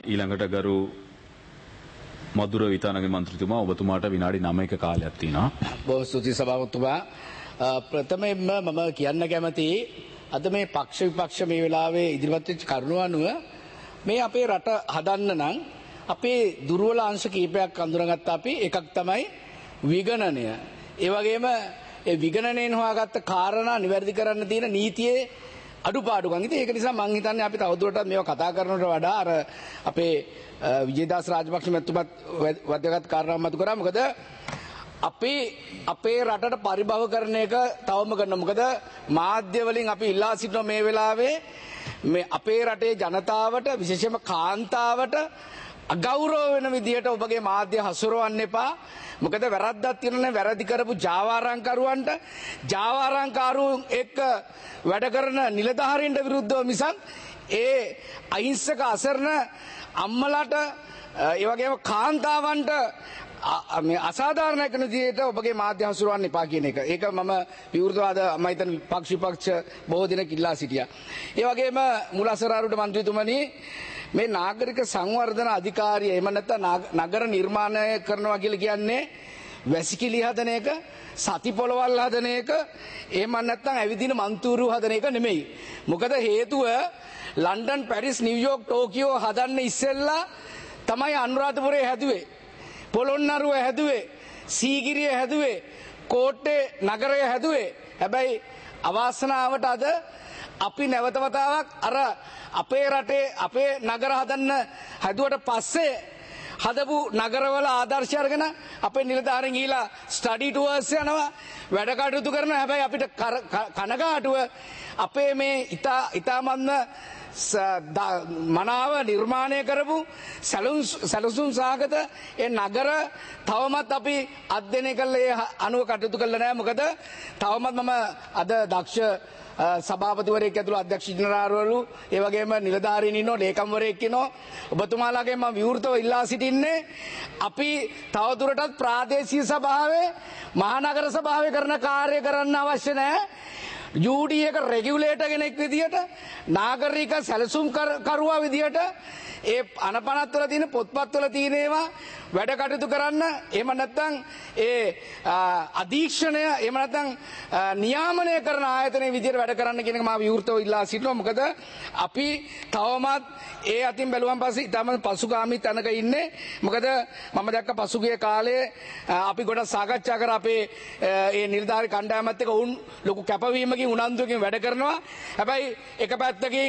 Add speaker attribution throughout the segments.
Speaker 1: ඊළඟට ගරු මధుර විතානගේ මන්ත්‍රීතුමා ඔබතුමාට විනාඩි 9ක කාලයක් තියෙනවා.
Speaker 2: බොහොම ස්තුතියි සභාපතිතුමා. ප්‍රථමයෙන්ම මම කියන්න කැමතියි අද මේ පක්ෂ විපක්ෂ මේ වෙලාවේ ඉදිරිපත් වෙච්ච කරුණු අනුව මේ අපේ රට හදන්න නම් අපේ දුර්වල අංශ කීපයක් අඳුරගත්ත අපි එකක් තමයි විගණනය. ඒ වගේම ඒ විගණනයෙන් හොයාගත්ත කාරණා නිවැරදි කරන්න තියෙන නීතියේ අඩුපාඩුකම්. ඉතින් ඒක නිසා මම හිතන්නේ අපි තවදුරටත් මේවා කතා කරනවට වඩා අර අපේ විජේදාස රාජපක්ෂ මැතිතුමත් වැදගත් කාරණා මතු කරා. මොකද අපේ රටට පරිභව කරන එක තවම කරනවා. මොකද මාධ්‍ය වලින් අපි ඉල්ලා සිටින මේ වෙලාවේ මේ අපේ රටේ ජනතාවට විශේෂයෙන්ම කාන්තාවට අගෞරව වෙන විදියට ඔබගේ මාධ්‍ය හසුරවන්න එපා. මොකද වැරද්දක් තියෙනනේ වැරදි කරපු ජාවාරම්කරුවන්ට ජාවාරම්කරුන් එක්ක වැඩ කරන නිලධාරීන්ට විරුද්ධව මිසක් ඒ අහිංසක අසරණ අම්මලාට ඒ වගේම කාන්තාවන්ට මේ අසාධාරණ කරන විදියට ඔබගේ මාධ්‍ය හසුරවන්න එපා කියන එක. ඒක මම විවෘතවාද මම හිතන පක්ෂ බොහෝ දිනක් ඉල්ලා සිටියා. ඒ වගේම මුලසරාරුට මන්ත්‍රීතුමනි මේ නාගරික සංවර්ධන අධිකාරිය එහෙම නැත්නම් නගර නිර්මාණය කරනවා කියලා කියන්නේ වැසිකිලි හදන එක, සති පොළවල් හදන එක, එහෙම නැත්නම් ඇවිදින මන්තුරු හදන එක නෙමෙයි. මොකද හේතුව ලන්ඩන්, පැරිස්, නිව්යෝක්, ටෝකියෝ හදන්න ඉස්සෙල්ලා තමයි අනුරාධපුරේ හැදුවේ. පොළොන්නරුව හැදුවේ, සීගිරිය හැදුවේ, කෝට්ටේ නගරය හැදුවේ. හැබැයි අවාසනාවට අද අපි නැවත වතාවක් අර අපේ රටේ අපේ නගර හදන්න හැදුවට පස්සේ හදපු නගරවල ආදර්ශය අරගෙන අපේ නිලධාරීන් ගිහිලා ස්ටඩි ටුවර්ස් යනවා, වැඩ කටයුතු කරනවා. හැබැයි අපිට කනගාටුව අපේ මේ ඉතාමත්ම මනාව නිර්මාණය කරපු සැලසුම් සහගත ඒ නගර තවමත් අපි අධ්‍යයනය කළේ අනුව කටයුතු කළා නෑ. මොකද තවමත් මම අද දක්ෂ සභාපතිවරයෙක් ඇතුළු අධ්‍යක්ෂ ජනරාල්වරු ඒ වගේම නිලධාරීන් ඉන්නෝ, ලේකම්වරයෙක් ඉන්නෝ. ඔබතුමාලාගෙන් මම විවෘතව ඉල්ලා සිටින්නේ අපි තවදුරටත් ප්‍රාදේශීය සභාවේ මහනගර සභාවේ කරන කාර්ය කරන්න අවශ්‍ය නැහැ. UD එක රෙගියුලේටර් කෙනෙක් විදියට, නාගරික සැලසුම් කරුවා විදියට ඒ අනපනත්වල තියෙන පොත්පත්වල තියෙන ඒවා වැඩ කටයුතු කරන්න. එහෙම නැත්නම් ඒ අධීක්ෂණය එහෙම නැත්නම් නියාමනය කරන ආයතනයේ විදියට වැඩ කරන්න කියන එක මම විවෘතව ඉල්ලා සිටිනවා. මොකද අපි තවමත් ඒ අතින් බැලුවන් පස්සේ ඊටම පසුගාමී තැනක ඉන්නේ. මොකද මම දැක්ක පසුගිය කාලේ අපි ගොඩක් සාකච්ඡා කර අපේ ඒ නිලධාරී කණ්ඩායමත් එක්ක උන් ලොකු කැපවීමකින් උනන්දුවකින් වැඩ කරනවා. හැබැයි එක පැත්තකින්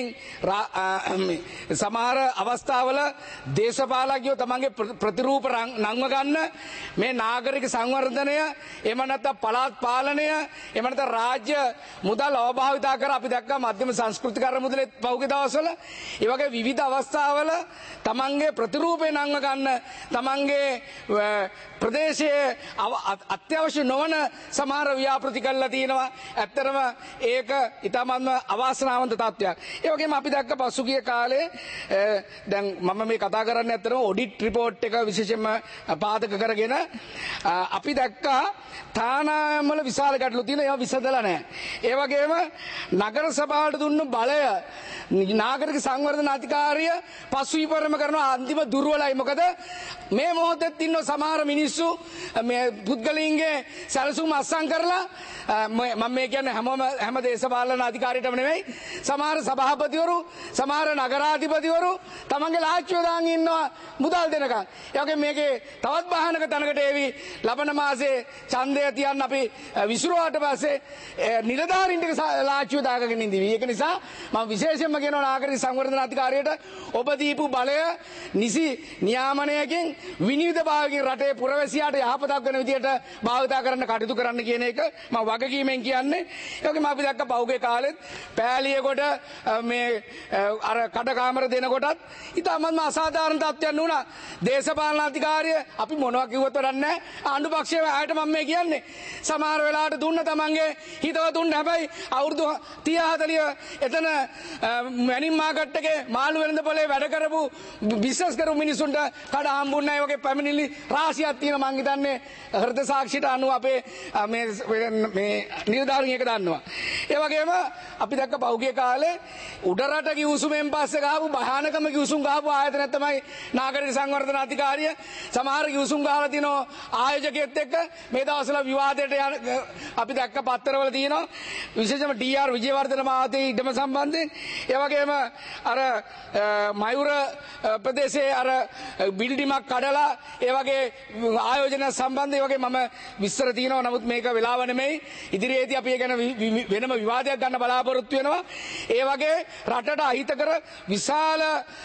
Speaker 2: සමහර අවස්ථාවල දේශපාලකයෝ තමන්ගේ ප්‍රතිරූප නංව ගන්න මේ නාගරික සංවර්ධනය එහෙම නැත්නම් පළාත් පාලනය එහෙම නැත්නම් රාජ්‍ය මුදල් අවභාවිතා කර අපි දැක්කා මධ්‍යම සංස්කෘතික අරමුදලේ පහුගිය දවස්වල ඒ වගේ විවිධ අවස්ථාවල තමන්ගේ ප්‍රතිරූපේ නංව ගන්න තමන්ගේ ප්‍රදේශයේ අත්‍යවශ්‍ය නොවන සමහර ව්‍යාපෘති කරලා තියෙනවා. ඇත්තටම ඒක ඊටමත්ම අවාසනාවන්ත තත්ත්වයක්. ඒ වගේම අපි දැක්ක පසුගිය කාලේ දැන් මම මේ කතා කරන්නේ ඇත්තටම ඔඩිට් රිපෝට් එක විශේෂයෙන්ම පාදක කරගෙන අපි දැක්කා තානායම් වල විශාල ගැටලු තියෙන ඒවා විසඳලා නැහැ. ඒ වගේම නගර සභාවට දුන්නු බලය නාගරික සංවර්ධන අධිකාරිය පසුවිපරම කරන අන්තිම දුර්වලයි. මොකද මේ මොහොතේ ඉන්න සමහර මිනිස්සු මේ පුද්ගලයින්ගේ සැලසුම් අත්සන් කරලා මම මේ කියන්නේ හැම දේශපාලන අධිකාරියටම නෙවෙයි, සමහර සභාපතිවරු සමහර නගරාධිපතිවරු තමන්ගේ ලාච්චුව දාන් ඉන්නවා මුදල් දෙනකන්. ඒ වගේ මේකේ තවත් බාහනක තැනකට එවි ලබන මාසේ ඡන්දය තියන්න අපි විසිරුවාට පස්සේ නිලධාරීන්ට ලාච්චුව දාගෙන ඉඳිවි. ඒක නිසා මම විශේෂයෙන්ම කියනවා නාගරික සංවර්ධන අධිකාරියට ඔබ දීපු බලය නිසි නියාමනයකින් විනිවිද භාවකින් රටේ පුරවැසියාට යහපතක් වෙන විදියට භාවිතා කරන්න කටයුතු කරන්න කියන එක මම වගකීමෙන් කියන්නේ. ඒ වගේම අපි දැක්ක පහුගිය කාලෙත් පෑලියකොට මේ අර කඩකාමර දෙනකොටත් ඉතාමත්ම අසාධාරණ තත්ත්වයන් වුණා. දේශපාලන අධිකාරිය අපි මොනවා කිව්වත් වැඩක් නැහැ. ආණ්ඩු පක්ෂයේ ආයත මම මේ කියන්නේ සමහර වෙලාවට දුන්න තමන්ගේ හිතවතුන් හැබැයි අවුරුදු 30 40 එතන මැනින් මාකට් එකේ මාළු වෙළඳ පොලේ වැඩ කරපු බිස්නස් කරපු මිනිසුන්ට කඩ හම්බුන්නේ නැහැ. වගේ පැමිණිලි රාශියක් තියෙනවා. මං හිතන්නේ හෘද සාක්ෂියට අනුව අපේ මේ නිලධාරීන් එක දන්නවා. ඒ වගේම අපි දැක්ක පහුගිය කාලේ උඩරට කිව්සුමෙන් පස්සේ ගහපු භයානකම කිව්සුම් ගහපු ආයතනයක් තමයි නාගරික සංවර්ධන අධිකාරිය. සමහර කිව්සුම් ගහලා තිනෝ ආයෝජකයෙක් එක්ක මේ දවස්වල විවාදයට යන අපි දැක්ක පත්තරවල තියෙනවා. විශේෂයෙන්ම ඩී.ආර්. විජේවර්ධන මහත්තයා ඊටම සම්බන්ධයෙන් ඒ වගේම අර මයුර ප්‍රදේශයේ අර බිල්ඩිමක් කඩලා ඒ වගේ ආයෝජන සම්බන්ධ ඒ වගේ මම විස්තර තියෙනවා. නමුත් මේක වෙලාව නෙමෙයි. ඉදිරියේදී අපි ඒ ගැන වෙනම විවාදයක් ගන්න බලාපොරොත්තු වෙනවා. ඒ වගේ රටට අහිතකර විශාල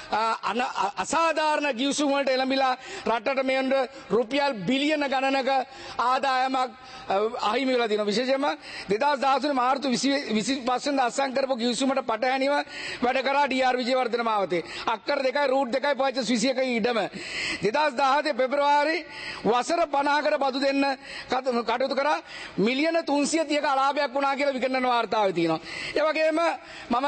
Speaker 2: අසාධාරණ ගිවිසුම් වලට එළඹිලා රටට මේොන්ද රුපියල් බිලියන ගණනක ආදායමක් අහිමි වෙලා තියෙනවා. විශේෂයෙන්ම 2013 මාර්තු 25 වෙනිදා අත්සන් කරපු ගිවිසුමට පටහැනිව වැඩ කරා ඩී.ආර්. විජේවර්ධන මාවතේ. අක්කර 2යි රූට් 2යි පහච 21ක ඉඩම 2017 පෙබරවාරි වසර 50කට බදු දෙන්න කටයුතු කරා මිලියන 330ක අලාභයක් වුණා කියලා විකරණ වාර්තාවේ තියෙනවා. ඒ වගේම මම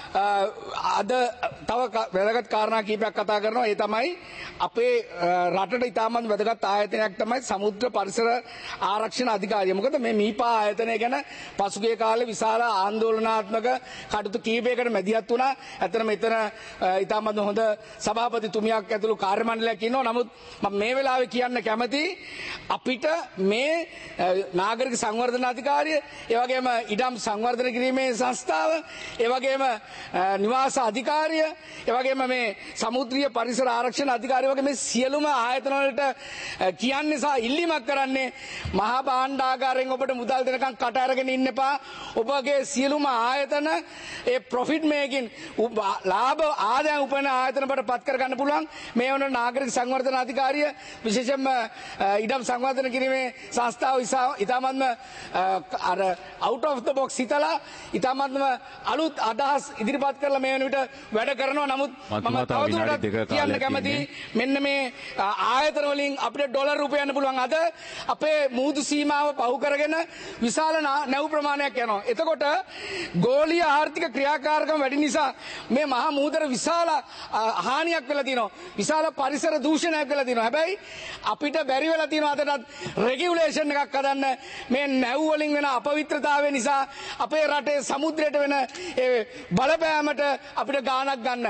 Speaker 2: අද තව වැදගත් කාරණා කීපයක් කතා කරනවා. ඒ තමයි අපේ රටට ඉතාමත් වැදගත් ආයතනයක් තමයි සමුද්‍ර පරිසර ආරක්ෂණ අධිකාරිය. මොකද මේ මීපා ආයතනය ගැන පසුගිය කාලේ විශාල ආందోලනාත්මක කටයුතු කීපයකට මැදිහත් වුණා. ඇත්තටම මෙතන ඉතාමත් හොඳ සභාපතිතුමියක් ඇතුළු කාර්ය මණ්ඩලයක් ඉන්නවා. නමුත් මම මේ වෙලාවේ කියන්න කැමතියි අපිට මේ නාගරික සංවර්ධන අධිකාරිය, ඒ වගේම ඉඩම් සංවර්ධන කිරීමේ සංස්ථාව, ඒ වගේම නිවාස අධිකාරිය, ඒ වගේම මේ සමුද්‍රීය පරිසර ආරක්ෂණ අධිකාරිය වගේ මේ සියලුම ආයතන වලට කියන්නේ සහ ඉල්ලීමක් කරන්නේ මහා භාණ්ඩාගාරයෙන් ඔබට මුදල් දෙනකන් කට අරගෙන ඉන්න එපා. ඔබගේ සියලුම ආයතන ඒ ප්‍රොෆිට් මේකින් ලාභ ආදායම් උපයන ආයතන බවට පත් කර ගන්න පුළුවන්. මේ වන නාගරික සංවර්ධන අධිකාරිය විශේෂයෙන්ම ඉඩම් සංවර්ධන කිරීමේ සංස්ථාව ඉතාමත්ම අර අවුට් ඔෆ් ද බොක්ස් හිතලා ඉතාමත්ම අලුත් අදහස් ඉදිරිපත් කරලා මේ වෙන විට වැඩ කරනවා. නමුත් මම තවදුරටත් කියන්න කැමතියි මෙන්න මේ ආයතන වලින් අපිට ඩොලර් උපයන්න පුළුවන්. අද අපේ මුහුදු සීමාව පහු කරගෙන විශාල නැව් ප්‍රමාණයක් යනවා. එතකොට ගෝලීය ආර්ථික ක්‍රියාකාරකම් වැඩි නිසා මේ මහා මුහුදට විශාල හානියක් වෙලා තියෙනවා. විශාල පරිසර දූෂණයක් වෙලා තියෙනවා. හැබැයි අපිට බැරි වෙලා තියෙනවා අදටත් රෙගියුලේෂන් එකක් හදන්න. මේ නැව් වලින් වෙන අපවිත්‍රතාවය නිසා අපේ රටේ සමුද්‍රයට වෙන බලපෑමට අපිට ගාණක් ගන්න.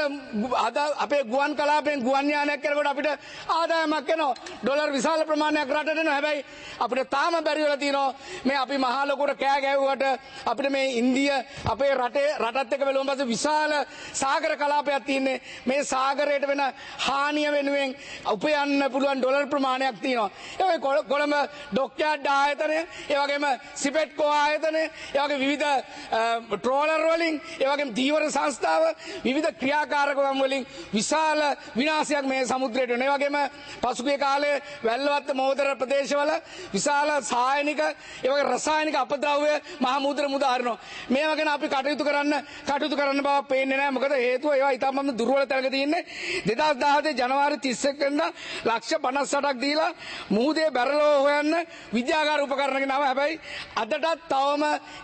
Speaker 2: අද අපේ ගුවන් කලාපයෙන් ගුවන් යානයක් කරනකොට අපිට ආදායමක් එනවා. ඩොලර් විශාල ප්‍රමාණයක් රටට එනවා. හැබැයි අපිට තාම බැරි වෙලා තියෙනවා මේ අපි මහා ලොකුට කෑ ගැහුවට අපිට මේ ඉන්දිය අපේ රටත් එක්ක බැලුවම පස්සේ විශාල සාගර කලාපයක් තියෙන්නේ. මේ සාගරයට වෙන හානිය වෙනුවෙන් උපයන්න පුළුවන් ඩොලර් ප්‍රමාණයක් තියෙනවා. ඒ වගේ කොළඹ ඩොක්යාඩ් ආයතනය, ඒ වගේම සිපෙට්කෝ ආයතනය, ඒ වගේ විවිධ ට්‍රෝලර් වලින්, ඒ වගේම දීවර සංස්ථාව විවිධ ක්‍රියාකාරකම් වලින් විශාල විනාශයක් මේ සමුද්‍රයට වෙනවා. ඒ වගේම පසුගිය කාලේ වැල්ලවත්ත මහෝදර ප්‍රදේශවල විශාල සායනික ඒ වගේ රසායනික අපද්‍රව්‍ය මහා මුහුදට මුදාහරිනවා. මේවා ගැන අපි කටයුතු කරන්න බව පේන්නේ නැහැ. මොකද හේතුව ඒවා ඉතාමත් දුර්වල තැනක තියෙන්නේ. 2017 ජනවාරි 31 වෙනිදා ලක්ෂ 58ක් දීලා මුහුදේ බැරලෝ හොයන්න විද්‍යාගාර උපකරණ ගෙනාවා. හැබැයි අදටත් තවම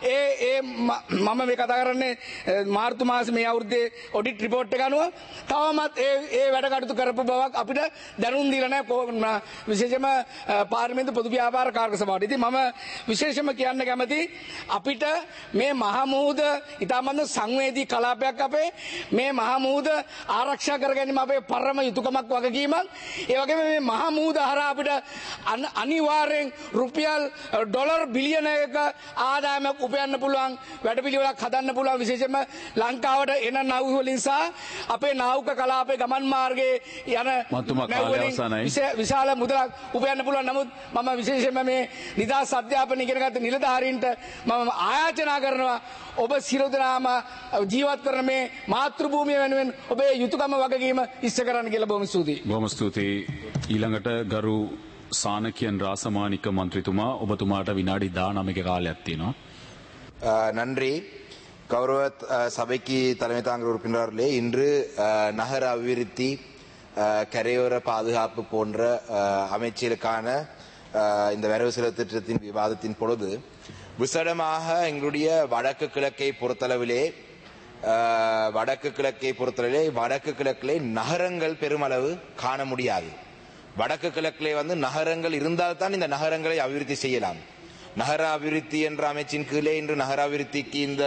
Speaker 2: මම මේ කතා කරන්නේ මාර්තු මාසේ මේ අවුරුද්දේ ඔඩිට් රිපෝට් එක අනුව තවමත් ඒ වැඩ කටයුතු කරපු බවක් අපිට දැනුම් දීලා නැහැ. විශේෂයෙන්ම පාර්ලිමේන්තු පොදු ව්‍යාපාර කාර්ය සභාවට. ඉතින් මම විශේෂයෙන්ම කියන්න කැමති අපිට මේ මහා මුහුද ඉතාමත් සංවේදී කලාපයක්. අපේ මේ මහා මුහුද ආරක්ෂා කර ගැනීම අපේ පරම යුතුයකමක් වගකීමක්. ඒ වගේම මේ මහා මුහුද හරහා අපිට අනිවාර්යෙන් රුපියල් ඩොලර් බිලියනයක ආදායමක් උපයන්න පුළුවන් වැඩපිළිවෙලක් හදන්න පුළුවන්. විශේෂයෙන්ම ලංකාවට එන නව් වලින් සහ අපේ නාවික කලාපයේ ගමන් මාර්ගයේ යන විශාල මුදලක් උපයන්න පුළුවන්. නමුත් මම විශේෂයෙන්ම මේ නිදහස් අධ්‍යාපන ඉගෙනගත්ත නිලධාරීන්ට මම ආයාචනා කරනවා ඔබ සියලු දෙනාම ජීවත් කරන මේ මාතෘ භූමිය වෙනුවෙන් ඔබේ යුතුයකම වගකීම ඉෂ්ට කරන්න කියලා බොහොම ස්තුතියි.
Speaker 1: බොහොම ස්තුතියි. ඊළඟට ගරු சாணக்கியன் ராசமாணிக்க மந்திரிතුமா ඔබතුමාට විනාඩි 19ක කාලයක් තියෙනවා.
Speaker 3: நன்றி. கௌரவ சபைக்கு தலைமை தாங்குகிற உறுப்பினர்களே, இன்று நகர அபிவிருத்தி, கரையோர பாதுகாப்பு போன்ற அமைச்சருக்கான இந்த வரவு செலவு திட்டத்தின் விவாதத்தின் பொழுது விசடமாக எங்களுடைய வடக்கு கிழக்கை பொறுத்தளவிலே வடக்கு கிழக்கிலே நகரங்கள் பெருமளவு காண முடியாது. வடக்கு கிழக்கிலே நகரங்கள் இருந்தால்தான் இந்த நகரங்களை அபிவிருத்தி செய்யலாம். நகர அபிவிருத்தி என்ற அமைச்சின் கீழே இன்று நகர அபிவிருத்திக்கு இந்த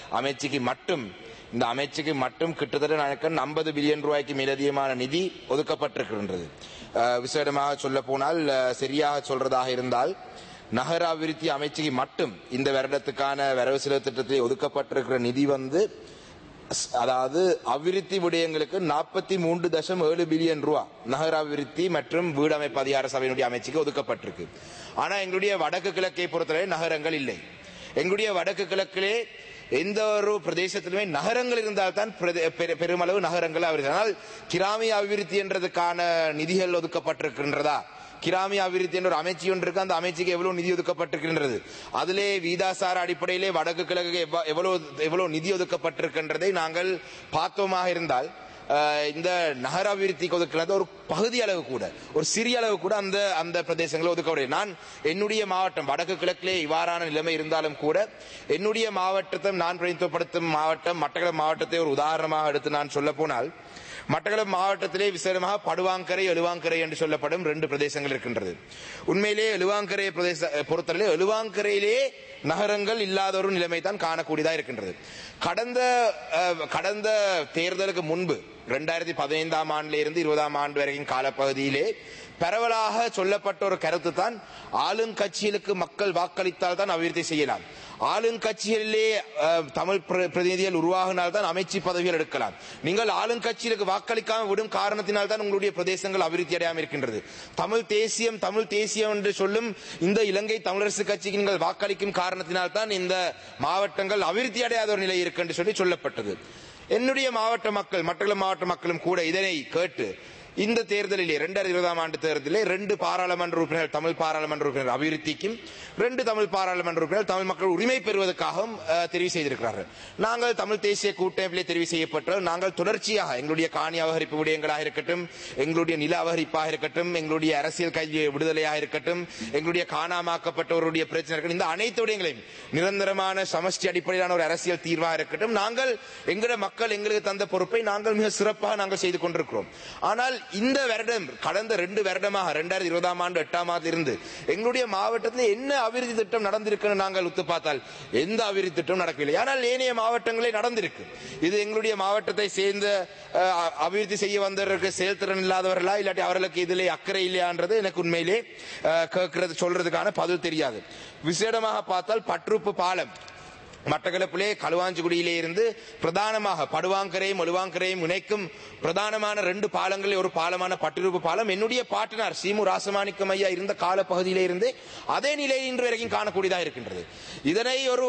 Speaker 3: அமைச்சுக்கு மட்டும் கிட்டத்தட்ட 50 பில்லியன் ரூபாய்க்கு மேலதிகமான நிதி ஒதுக்கப்பட்டிருக்கின்றது. விசேடமாக சொல்ல போனால், சரியாக சொல்றதாக இருந்தால், நகர அபிவிருத்தி அமைச்சுக்கு மட்டும் இந்த வருடத்துக்கான வரவு செலவு திட்டத்தில் ஒதுக்கப்பட்டிருக்கிற நிதி அதாவது அபிவிருத்தி விடயங்களுக்கு 43.7 பில்லியன் ரூபாய் நகர அபிவிருத்தி மற்றும் வீடமைப்பு அதிகார சபையினுடைய அமைச்சுக்கு ஒதுக்கப்பட்டிருக்கு. ஆனா எங்களுடைய வடக்கு கிழக்கை பொறுத்தவரை நகரங்கள் இல்லை. எங்களுடைய வடக்கு கிழக்கிலே எந்த ஒரு பிரதேசத்திலுமே நகரங்கள் இருந்தால்தான் பெருமளவு நகரங்கள் அபிவிருத்தி. ஆனால் கிராமிய அபிவிருத்தி என்றதுக்கான நிதிகள் ஒதுக்கப்பட்டிருக்கின்றதா? கிராமிய அபிவிருத்தி என்ற ஒரு அமைச்சு ஒன்று இருக்கு. அந்த அமைச்சுக்கு எவ்வளவு நிதி ஒதுக்கப்பட்டிருக்கின்றது, அதிலே வீதாசார அடிப்படையிலே வடக்கு கிழக்கு எவ்வளவு நிதி ஒதுக்கப்பட்டிருக்கின்றதை நாங்கள் பார்த்தோமாக இருந்தால், இந்த நகர அபிவிருத்திக்கு ஒதுக்கிறது ஒரு பகுதி அளவு கூட, ஒரு சிறிய அளவு கூட அந்த பிரதேசங்களை ஒதுக்கப்படுகிறது. நான் என்னுடைய மாவட்டம் வடக்கு கிழக்கிலே இவ்வாறான நிலைமை இருந்தாலும் கூட, என்னுடைய மாவட்டத்தை நான் பிரதிநிதித்துவப்படுத்தும் மாவட்டம் மட்டக்களப்பு மாவட்டத்தை ஒரு உதாரணமாக எடுத்து நான் சொல்ல போனால், மட்டக்களப்பு மாவட்டத்திலே விசேடமாக படுவாங்கரை எழுவாங்கரை என்று சொல்லப்படும் 2 பிரதேசங்கள் இருக்கின்றது. உண்மையிலே எழுவாங்கரை பொறுத்தவரை எழுவாங்கரையிலே நகரங்கள் இல்லாத ஒரு நிலைமை தான் காணக்கூடியதாக இருக்கின்றது. கடந்த தேர்தலுக்கு முன்பு 2015ஆம் ஆண்டில இருந்து 20ஆம் ஆண்டு வரைக்கும் காலப்பகுதியிலே பரவலாக சொல்லப்பட்ட ஒரு கருத்து தான், ஆளுங்கட்சிகளுக்கு மக்கள் வாக்களித்தால் தான் அபிவிருத்தி செய்யலாம், ஆளுங்கட்சிகளிலே தமிழ் பிரதிநிதிகள் உருவாகினால் தான் அமைச்சு பதவிகள் எடுக்கலாம், நீங்கள் ஆளுங்கட்சிகளுக்கு வாக்களிக்காமல் விடும் காரணத்தினால் தான் உங்களுடைய பிரதேசங்கள் அபிவிருத்தி அடையாமல் இருக்கின்றது, தமிழ் தேசியம் என்று சொல்லும் இந்த இலங்கை தமிழரசு கட்சிக்கு நீங்கள் வாக்களிக்கும் காரணத்தினால் தான் இந்த மாவட்டங்கள் அபிவிருத்தி அடையாத ஒரு நிலை இருக்கு என்று சொல்லப்பட்டது. என்னுடைய மாவட்ட மக்கள், மட்டக்களப்பு மாவட்ட மக்களும் கூட இதனை கேட்டு இந்த தேர்தலிலே 2020ஆம் ஆண்டு தேர்தலிலே 2 பாராளுமன்ற உறுப்பினர்கள், தமிழ் பாராளுமன்ற உறுப்பினர் அபிவிருத்திக்கும் 2 தமிழ் பாராளுமன்ற உறுப்பினர் தமிழ் மக்கள் உரிமை பெறுவதற்காகவும் தெரிவு செய்திருக்கிறார்கள். நாங்கள் தமிழ் தேசிய கூட்டமைப்பிலே தெரிவு செய்யப்பட்ட நாங்கள் தொடர்ச்சியாக எங்களுடைய காணி அபகரிப்பு விடயங்களாக இருக்கட்டும், எங்களுடைய நில அபகரிப்பாக இருக்கட்டும், எங்களுடைய அரசியல் கைதி விடுதலையாக இருக்கட்டும், எங்களுடைய காணாமாக்கப்பட்டவருடைய பிரச்சனைகள், இந்த அனைத்து விடயங்களையும் நிரந்தரமான சமஷ்டி அடிப்படையிலான ஒரு அரசியல் தீர்வாக இருக்கட்டும், நாங்கள் எங்களுடைய மக்கள் எங்களுக்கு தந்த பொறுப்பை நாங்கள் மிக சிறப்பாக நாங்கள் செய்து கொண்டிருக்கிறோம். ஆனால் இந்த வருடம் கடந்த 2 வருடமாக 2020ஆம் ஆண்டு 8ஆம் மாதத்திலிருந்து எங்களுடைய மாவட்டத்தில் என்ன அபிவிருத்தி திட்டம் நடந்திருக்கு நாங்கள் உத்து பார்த்தால் எந்த அபிவிருத்தி திட்டம் நடக்கவில்லை. ஆனால் ஏனைய மாவட்டங்களே நடந்திருக்கு. இது எங்களுடைய மாவட்டத்தை சேர்ந்த அபிவிருத்தி செய்ய வந்தவர்களுக்கு செயல்திறன் இல்லாதவர்களா இல்லாட்டி அவர்களுக்கு இதிலே அக்கறை இல்லையான்றது எனக்கு உண்மையிலே சொல்றதுக்கான பதில் தெரியாது. விசேடமாக பார்த்தால் பட்ருப்பு பாலம் மட்டக்களப்பிலே களுவாஞ்சிக்குடியிலே இருந்து பிரதானமாக படுவாங்கரையும் எழுவாங்கரையும் இணைக்கும் பிரதானமான 2 பாலங்களில் ஒரு பாலமான பட்டிருப்பு பாலம் என்னுடைய பாட்டனார் சீமு ராசமாணிக்கம் ஐயா இருந்த கால பகுதியிலே இருந்து அதே நிலையில் இன்று வரைக்கும் காணக்கூடியதாக இருக்கின்றது. இதனை ஒரு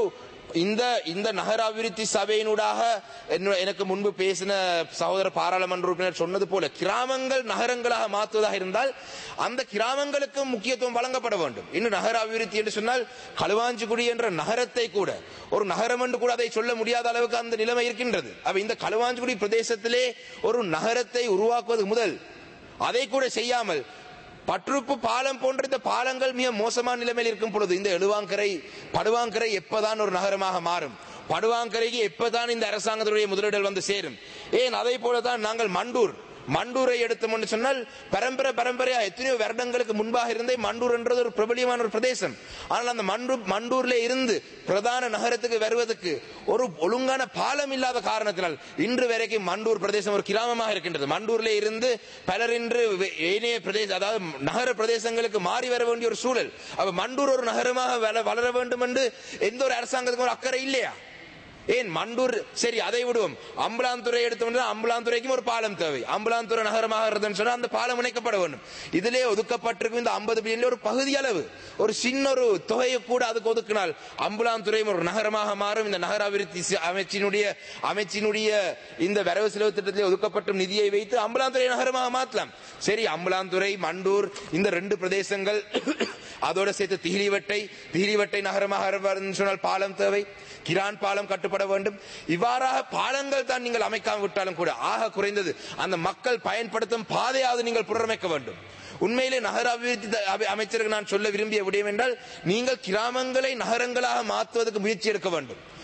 Speaker 3: இந்த நகர அபிவிருத்தி சபையினூடாக எனக்கு முன்பு பேசின சகோதர பாராளுமன்ற உறுப்பினர் சொன்னது போல கிராமங்கள் நகரங்களாக மாற்றுவதாக இருந்தால் அந்த கிராமங்களுக்கு முக்கியத்துவம் வழங்கப்பட வேண்டும். இன்னும் நகர அபிவிருத்தி என்று சொன்னால் களுவாஞ்சிக்குடி என்ற நகரத்தை கூட ஒரு நகரம் என்று கூட அதை சொல்ல முடியாத அளவுக்கு அந்த நிலைமை இருக்கின்றது. அப்ப இந்த களுவாஞ்சிக்குடி பிரதேசத்திலே ஒரு நகரத்தை உருவாக்குவது முதல் அதை கூட செய்யாமல் பட்ருப்பு பாலம் போன்ற இந்த பாலங்கள் மிக மோசமான நிலைமையில் இருக்கும் பொழுது இந்த படுவாங்கரை எப்பதான் ஒரு நகரமாக மாறும்? படுவாங்கரைக்கு எப்பதான் இந்த அரசாங்கத்துடைய முதலீடுகள் வந்து சேரும்? ஏன் அதை போலதான் நாங்கள் மண்டூரை எடுத்தோம்னு சொன்னால் பரம்பரையா எத்தனையோ வருடங்களுக்கு முன்பாக இருந்தே மண்டூர் என்றது ஒரு பிரபலியமான ஒரு பிரதேசம். ஆனால் அந்த மண்டூர்ல இருந்து பிரதான நகரத்துக்கு வருவதற்கு ஒரு ஒழுங்கான பாலம் இல்லாத காரணத்தினால் இன்று வரைக்கும் மண்டூர் பிரதேசம் ஒரு கிராமமாக இருக்கின்றது. மண்டூர்ல இருந்து பலர் இன்று ஏனைய பிரதேச அதாவது நகர பிரதேசங்களுக்கு மாறி வர வேண்டிய ஒரு சூழல். அப்ப மண்டூர் ஒரு நகரமாக வளர வேண்டும் என்று எந்த ஒரு அரசாங்கத்துக்கும் ஒரு அக்கறை இல்லையா? ஏன் மண்டூர் சரி அதை விடுவோம், அம்பலாந்துறை எடுத்தோம்னா அம்பலாந்துறைக்கும் ஒரு பாலம் தேவை. அம்பலாந்துறை நகரமாக இருந்ததுன்னு சொன்னா அந்த பாலம் இணைக்கப்பட வேண்டும். இதிலே ஒதுக்கப்பட்டிருக்கும் இந்த 50 பில்லியன் ஒரு பகுதி அளவு ஒரு சின்ன ஒரு தொகையை கூட அதுக்கு ஒதுக்கினால் அம்பலாந்துறையும் ஒரு நகரமாக மாறும். இந்த நகர அபிவிருத்தி அமைச்சினுடைய இந்த வரவு செலவு திட்டத்திலே ஒதுக்கப்பட்ட நிதியை வைத்து அம்பலாந்துறை நகரமாக மாற்றலாம். சரி, அம்பலாந்துறை மண்டூர் இந்த 2 பிரதேசங்கள் அதோட சேர்த்து திகிலிவட்டை நகரமாக சொன்னால் பாலம் தேவை. கிரான் பாலம் கட்டுப்பட வேண்டும். இவ்வாறாக பாலங்கள் தான் நீங்கள் அமைக்காமல் விட்டாலும் கூட ஆக குறைந்தது அந்த மக்கள் பயன்படுத்தும் பாதையாவது நீங்கள் புனரமைக்க வேண்டும். உண்மையிலே நகர அபிவிருத்தி அமைச்சருக்கு நான் சொல்ல விரும்பிய விடயம் என்றால் நீங்கள் கிராமங்களை நகரங்களாக மாற்றுவதற்கு முயற்சி எடுக்க வேண்டும்.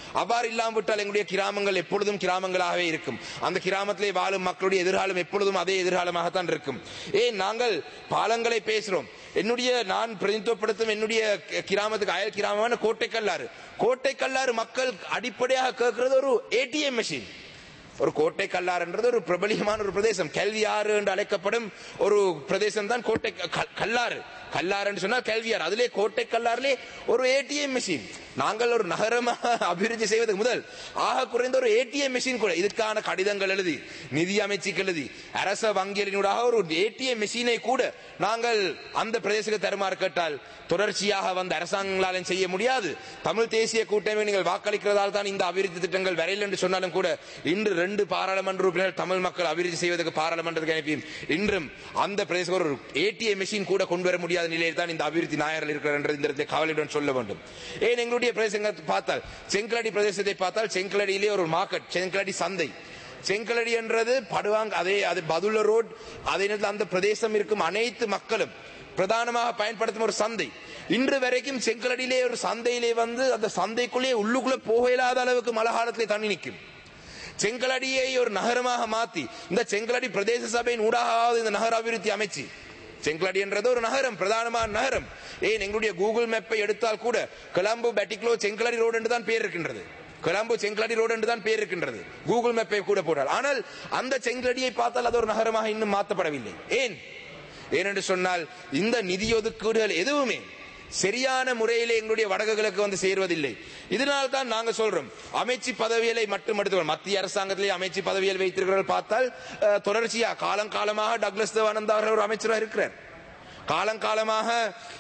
Speaker 3: அவ்வாறு இல்லாமல் விட்டால் எங்களுடைய கிராமங்கள் எப்பொழுதும் கிராமங்களாகவே இருக்கும். அந்த கிராமத்திலே வாழும் மக்களுடைய எதிர்காலம் எப்பொழுதும் அதே எதிர்காலமாகத்தான் இருக்கும். ஏன் நாங்கள் பாலங்களை பேசுறோம். நான் பிரதிநிதித்துவப்படுத்தும் என்னுடைய கிராமத்துக்கு அயல் கிராமமான கோட்டைக்கல்லாறு மக்கள் அடிப்படையாக கேட்கிறது ஒரு ஏடிஎம் மெஷின். ஒரு கோட்டைக்கல்லாறு என்றது ஒரு பிரபலியமான ஒரு பிரதேசம். கல்வியாறு என்று அழைக்கப்படும் ஒரு பிரதேசம் தான் கோட்டை கல்லாறு. கல்லாறு என்று சொன்னால் கல்வியாறு. அதிலே கோட்டைக்கல்லாறிலே ஒரு ஏடிஎம் மெஷின். நாங்கள் ஒரு நகரமாக அபிவிருத்தி செய்வதற்கு முதல் ஆக குறைந்த ஒரு ஏடிஎம் மெஷின் கூட இதுக்கான கடிதங்கள் எழுதி நிதி அமைச்சுக்கு எழுதி அரச வங்கியினூடாக ஒரு ஏடிஎம் மெஷினை கூட நாங்கள் அந்த பிரதேசத்துக்கு தருமாறு கேட்டால் தொடர்ச்சியாக வந்த அரசாங்கங்களாலும் செய்ய முடியாது. தமிழ் தேசிய கூட்டமை நீங்கள் வாக்களிக்கிறதால் தான் இந்த அபிவிருத்தி திட்டங்கள் வரையில் என்று சொன்னாலும் கூட இன்று 2 பாராளுமன்ற உறுப்பினர்கள் தமிழ் மக்கள் அபிவிருத்தி செய்வதற்கு பாராளுமன்றத்துக்கு அனுப்பியும் இன்றும் அந்த பிரதேசம் ஒரு ஏடிஎம் மெஷின் கூட கொண்டு வர முடியாத நிலையில் தான் இந்த அபிவிருத்தி நாயகர்கள் இருக்கிறார் என்று இந்த கவலையுடன் சொல்ல வேண்டும். ஏன் எங்களுடைய பிரதேசங்களை பார்த்தால் செங்கலடி பிரதேசத்தை பார்த்தால் செங்கலடியிலே ஒரு மார்க்கெட், செங்கலடி சந்தை. செங்கலடி என்றது படுவாங்க அது பதுள ரோட். அதே நேரத்தில் அந்த பிரதேசம் இருக்கும் அனைத்து மக்களும் பிரதானமாக பயன்படுத்தும் ஒரு சந்தை. இன்று வரைக்கும் செங்கலடியிலே ஒரு சந்தையிலே வந்து அந்த சந்தைக்குள்ளே உள்ளுக்குள்ளே போக இயலாத அளவுக்கு மழை காலத்திலே தண்ணி நிற்கும். செங்கலடியை ஒரு நகரமாக மாத்தி இந்த செங்கலடி பிரதேச சபையின் ஊடாக இந்த நகர அபிவிருத்தி அமைச்சு. செங்கலடி என்றது ஒரு நகரம், பிரதானமான நகரம். ஏன் எங்களுடைய கூகுள் மேப்பை எடுத்தால் கூட கொலம்போ பேட்டிக்லோ செங்கலடி ரோடு என்று தான் பேர் இருக்கின்றது. கொலம்போ செங்கலடி ரோடு என்று தான் பேர் இருக்கின்றது கூகுள் மேப்பை கூட போட்டால். ஆனால் அந்த செங்கலடியை பார்த்தால் அது ஒரு நகரமாக இன்னும் மாற்றப்படவில்லை. ஏனென்று சொன்னால் இந்த நிதி ஒதுக்கீடுகள் எதுவுமே சரியான முறையிலே எங்களுடைய வடக்குகளுக்கு வந்து சேருவதில்லை. இதனால் தான் நாங்க சொல்றோம் அமைச்சு பதவிகளை மட்டும் எடுத்துக்கணும். மத்திய அரசாங்கத்திலே அமைச்சு பதவிகள் வைத்திருக்கிறவர்கள் பார்த்தால் தொடர்ச்சியா காலங்காலமாக டக்ளஸ் தேவானந்தா அவர்கள் ஒரு அமைச்சராக இருக்கிறார். காலங்காலமாக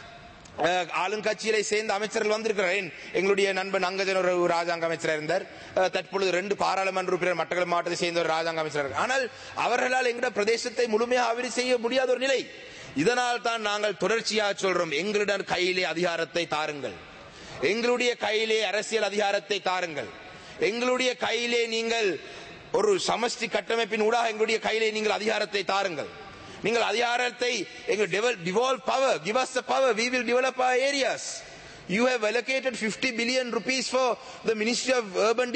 Speaker 3: ஆளுங்கட்சியை சேர்ந்த அமைச்சர்கள் வந்திருக்கிறார். எங்களுடைய நண்பன் அங்கஜன் ஒரு ராஜாங்க அமைச்சராக இருந்தார். தற்பொழுது 2 பாராளுமன்ற உறுப்பினர் மட்டக்களப்பு மாவட்டத்தை சேர்ந்த ஒரு ராஜாங்க அமைச்சர். ஆனால் அவர்களால் எங்களுடைய பிரதேசத்தை முழுமையாக அபிவிருத்தி செய்ய முடியாத ஒரு நிலை. இதனால் தான் நாங்கள் தொடர்ச்சியாக சொல்றோம் எங்களுடன் கையிலே அதிகாரத்தை தாருங்கள், எங்களுடைய கையிலே அரசியல் அதிகாரத்தை தாருங்கள், எங்களுடைய கையிலே நீங்கள் ஒரு சமஷ்டி கட்டமைப்பின் ஊடாக எங்களுடைய கையிலே நீங்கள் அதிகாரத்தை தாருங்கள். நீங்கள் அதிகாரத்தை devolve power, give us the power, we will develop our areas. You have allocated 50 billion rupees for the Ministry of Urban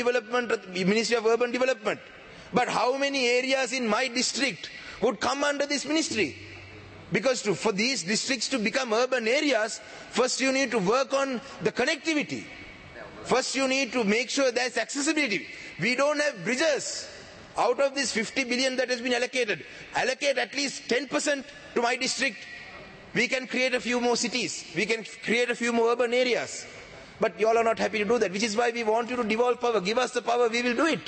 Speaker 3: Development. But how many areas in my district would come under this ministry? Because for these districts to become urban areas, first you need to work on the connectivity. First you need to make sure there's accessibility. We don't have bridges. Out of this 50 billion that has been allocated, allocate at least 10% to my district. We can create a few more cities. We can create a few more urban areas. But you all are not happy to do that, which is why we want you to devolve power. Give us the power, we will do it.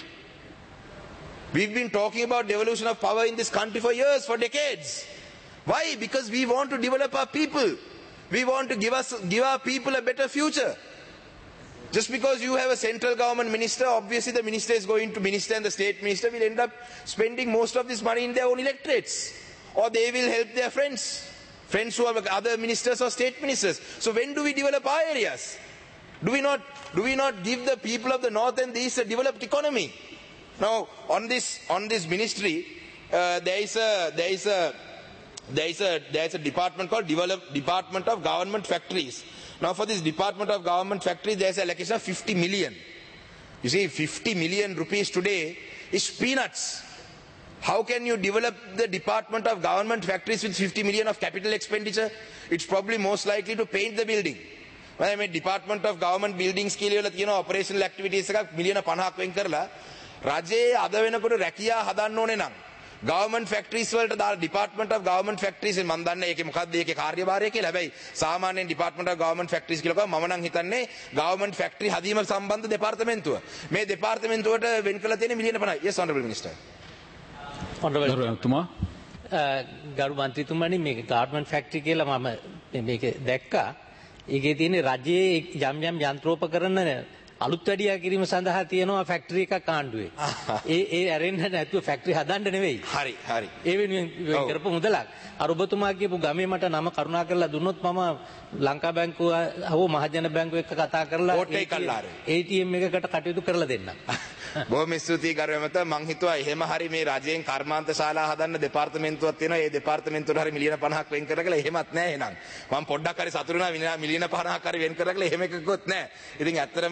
Speaker 3: We've been talking about devolution of power in this country for years, for decades. Why? Because we want to develop our people. We want to give our people a better future. Just because you have a central government minister, obviously the minister is going to minister and the state minister will end up spending most of this money in their own electorates. Or they will help their friends who are other ministers or state ministers. So when do we develop our areas? Do we not give the people of the north and the east a developed economy? Now on this ministry, there is a department called Department of Government Factories. Now for this Department of Government Factories, there is an allocation of 50 million. You see, 50 million rupees today is peanuts. How can you develop the Department of Government Factories with 50 million of capital expenditure? It's probably most likely to paint the building. When I mean Department of Government Buildings කියලා operational activities එකක් මිලියන 50ක් වෙන් කරලා රජයේ අද වෙනකොට රැකියා හදන්න ඕනේ නම් government factories වලට දාලා Department of Government Factories මම දන්නේ ඒකේ මොකක්ද ඒකේ කාර්යභාරය කියලා. හැබැයි සාමාන්‍යයෙන් Department of Government Factories කියලා කිව්වම මම නම් හිතන්නේ government factory හදීම සම්බන්ධ දෙපාර්තමේන්තුව. මේ දෙපාර්තමේන්තුවට වෙන් කරලා තියෙන මිලියන 50. Yes, Honorable Minister.
Speaker 1: Honorable
Speaker 4: ගරු මන්ත්‍රීතුමනි මේක garment factory කියලා මම මේක දැක්කා. ඒකේ තියෙන රජයේ යම් යම් යන්ත්‍රෝපකරණ අලුත් වැඩියා කිරීම සඳහා තියෙනවා ෆැක්ටරි එකක් ආණ්ඩුවේ. ඒ ඇරෙන්න නැතුව ෆැක්ටරි හදන්න නෙවෙයි.
Speaker 3: හරි.
Speaker 4: ඒ වෙනුවෙන් කරපු මුදලක්. අර ඔබතුමා කියපු ගමේ මට නම කරුණා කරලා දුන්නොත් මම ලංකා බැංකුව හෝ මහජන බැංකුව එක්ක කතා කරලා ATM එකකට කටයුතු කරලා දෙන්නම්.
Speaker 3: බොහොම ස්තුතියි ගරු මහතා. මං හිතුවා එහෙම හරි මේ රජයෙන් කර්මාන්ත ශාලා හදන්න දෙපාර්තමේන්තුවක් තියෙනවා. ඒ දෙපාර්තමේන්තුවට හරි මිලියන 50ක් වෙන් කරලා එහෙමත් නැහැ එහෙනම්. මම පොඩ්ඩක් හරි සතුටු වෙනවා මිලියන 50ක් හරි වෙන් කරලා එහෙම එකකුත් නැහැ. ඉතින් ඇත්තටම රටේ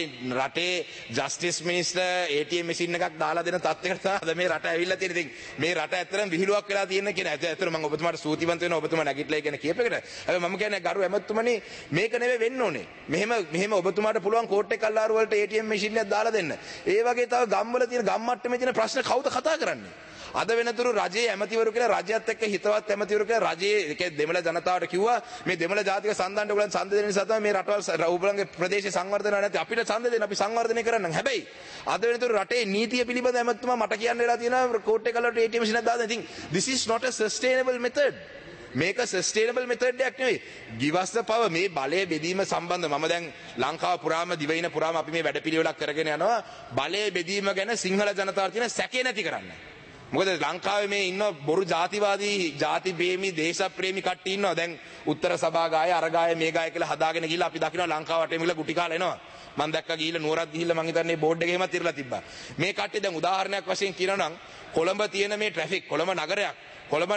Speaker 3: රටේ ජස්ටිස් මිනිස්ටර් ATM මැෂින් එකක් දාලා දෙන තත්ත්වයකට තමයි අද මේ රට ඇවිල්ලා තියෙන්නේ. ඉතින් මේ රට ඇත්තටම විහිළුවක් වෙලා තියෙන කියන ඇත්තට මම ඔබතුමාට ස්තුතිවන්ත වෙනවා ඔබතුමා නැගිටලා කියන කීපයකට. හැබැයි මම කියන්නේ ගරු ඇමතුමනි මේක නෙවෙයි වෙන්න ඕනේ. මෙහෙම ඔබතුමාට පුළුවන් කෝට් එක අල්ලාරු වලට ATM මැෂින් එකක් දාලා දෙන්න. ඒ වගේ තව ගම්වල තියෙන ගම් මට්ටමේ තියෙන ප්‍රශ්න කවුද කතා කරන්නේ? අද වෙනතුරු රජයේ ඇමතිවරු කියලා රජයත් එක්ක හිතවත් ඇමතිවරු කියලා රජයේ දෙමළ ජනතාවට කිව්වා මේ දෙමළ ජාතික සන්දානට ඔයගොල්ලන් ඡන්ද දෙන නිසා තමයි මේ රටවල් ඔයගොල්ලන්ගේ ප්‍රදේශේ සංවර්ධනය නැති අපිට ඡන්ද දෙන්න අපි සංවර්ධනය කරන්නම්. හැබැයි අද වෙනතුරු රටේ නීතිය පිළිබඳ ඇමතුමා මට කියන්න වෙලා තියෙනවා කෝට් එක වලට ATM මැෂින් එකක් දාන්න. ඉතින් this is not a sustainable method. මේක සස්ටේනබල් මෙතඩ් එකක් නෙවෙයි. give us the power මේ බලය බෙදීම සම්බන්ධ මම දැන් ලංකාව පුරාම දිවයින පුරාම අපි මේ වැඩපිළිවෙලක් කරගෙන යනවා බලය බෙදීම ගැන සිංහල ජනතාවට තියෙන සැකේ නැති කරන්න. මොකද ලංකාවේ මේ ඉන්න බොරු ජාතිවාදී ජාති ප්‍රේමී දේශප්‍රේමී කට්ටිය ඉන්නවා. දැන් උත්තර සභා ගාය අර ගාය මේ ගාය කියලා හදාගෙන ගිහිල්ලා අපි දකිනවා ලංකාව වටේම ගිහිල්ලා ගුටි කාලා එනවා. මම දැක්කා ගිහිල්ලා නුවරත් ගිහිල්ලා මං හිතන්නේ බෝඩ් එකේ එහෙමත් ඉරලා තිබ්බා. මේ කට්ටිය දැන් උදාහරණයක් වශයෙන් කියනවා නම් කොළඹ තියෙන මේ ට්‍රැෆික් කොළඹ නගරයක් කොළඹ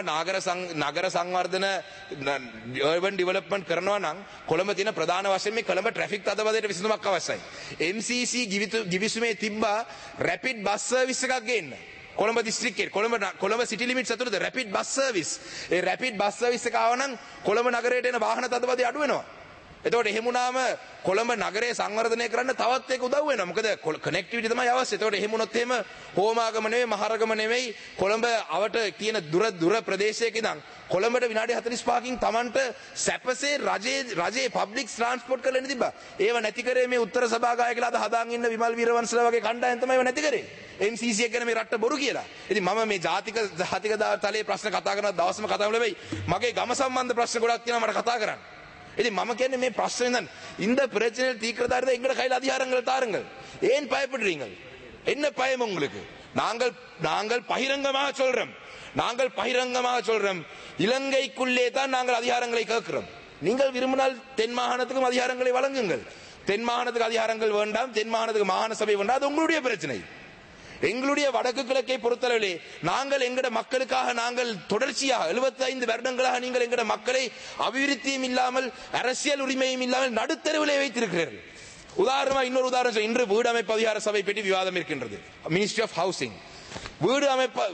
Speaker 3: නගර සංවර්ධන urban development කරනවා නම් කොළඹ තියෙන ප්‍රධාන වශයෙන් මේ කොළඹ ට්‍රැෆික් තදබදයට විසඳුමක් අවශ්‍යයි. MCC ගිවිසුමේ තිබ්බා රැපිඩ් බස් සර්විස් එකක් ගේන්න. කොළඹ දිස්ත්‍රික්කයේ කොළඹ සිටි ලිමිට්ස් ඇතුළත රැපිඩ් බස් සර්විස්. ඒ රැපිඩ් බස් සර්විස් එක ආව නම් කොළඹ නගරයට එන වාහන තදබදය අඩු වෙනවා. එතකොට එහෙම වුණාම කොළඹ නගරය සංවර්ධනය කරන්න තවත් ඒක උදව් වෙනවා. මොකද කනෙක්ටිවිටි තමයි අවශ්‍ය. එතකොට එහෙම වුණොත් එහෙම හෝමාගම නෙවෙයි මහරගම නෙවෙයි කොළඹ අවට තියෙන දුර ප්‍රදේශයක ඉඳන් කොළඹට විනාඩි 45කින් Tamanට සැපසේ රජයේ පබ්ලික් ට්‍රාන්ස්පෝර්ට් කරලා ඉන්න තිබ්බා. ඒව නැති කරේ මේ උත්තර සභාගාය කියලා අද හදාගෙන ඉන්න විමල් වීරවංශලා වගේ කණ්ඩායම් තමයි ඒව නැති කරේ. MCC එක ගැන මේ රට්ට බොරු කියලා. ඉතින් මම මේ ජාතික තලයේ ප්‍රශ්න කතා කරන දවසම කතා කරලා වෙයි. මගේ ගම සම්බන්ධ ප්‍රශ්න ගොඩක් තියෙනවා මට කතා කරන්න. ඉතින් මම කියන්නේ මේ ප්‍රශ්නේ தான் இந்த பிரச்சனையில் தீர்க்கிறதா எங்கட கையில அதிகாரங்கள் தாருங்கள். ஏன் பயப்படுறீங்க? என்ன பயம் உங்களுக்கு? நாங்கள் பகிரங்கமாக சொல்றோம் இலங்கைக்குள்ளே தான் நாங்கள் அதிகாரங்களை கேட்கிறோம். நீங்கள் விரும்பினால் தென் மாகாணத்துக்கும் அதிகாரங்களை வழங்குங்கள். தென் மாகாணத்துக்கு அதிகாரங்கள் வேண்டாம், தென் மாகாணத்துக்கு மாகாண சபை வேண்டாம், அது உங்களுடைய பிரச்சனை. எங்களுடைய வடக்கு கிழக்கை பொறுத்தளவிலே நாங்கள் எங்கட மக்களுக்காக நாங்கள் தொடர்ச்சியாக 75 வருடங்களாக நீங்கள் எங்கட மக்களை அபிவிருத்தியும் இல்லாமல் அரசியல் உரிமையும் இல்லாமல் நடுத்தருவிலே வைத்திருக்கிறீர்கள். உதாரணமா இன்னொரு உதாரணம் இன்று வீடு அமைப்பு அதிகார சபை பற்றி விவாதம் இருக்கின்றது. மினிஸ்ட்ரி ஆஃப் ஹவுசிங் வீடு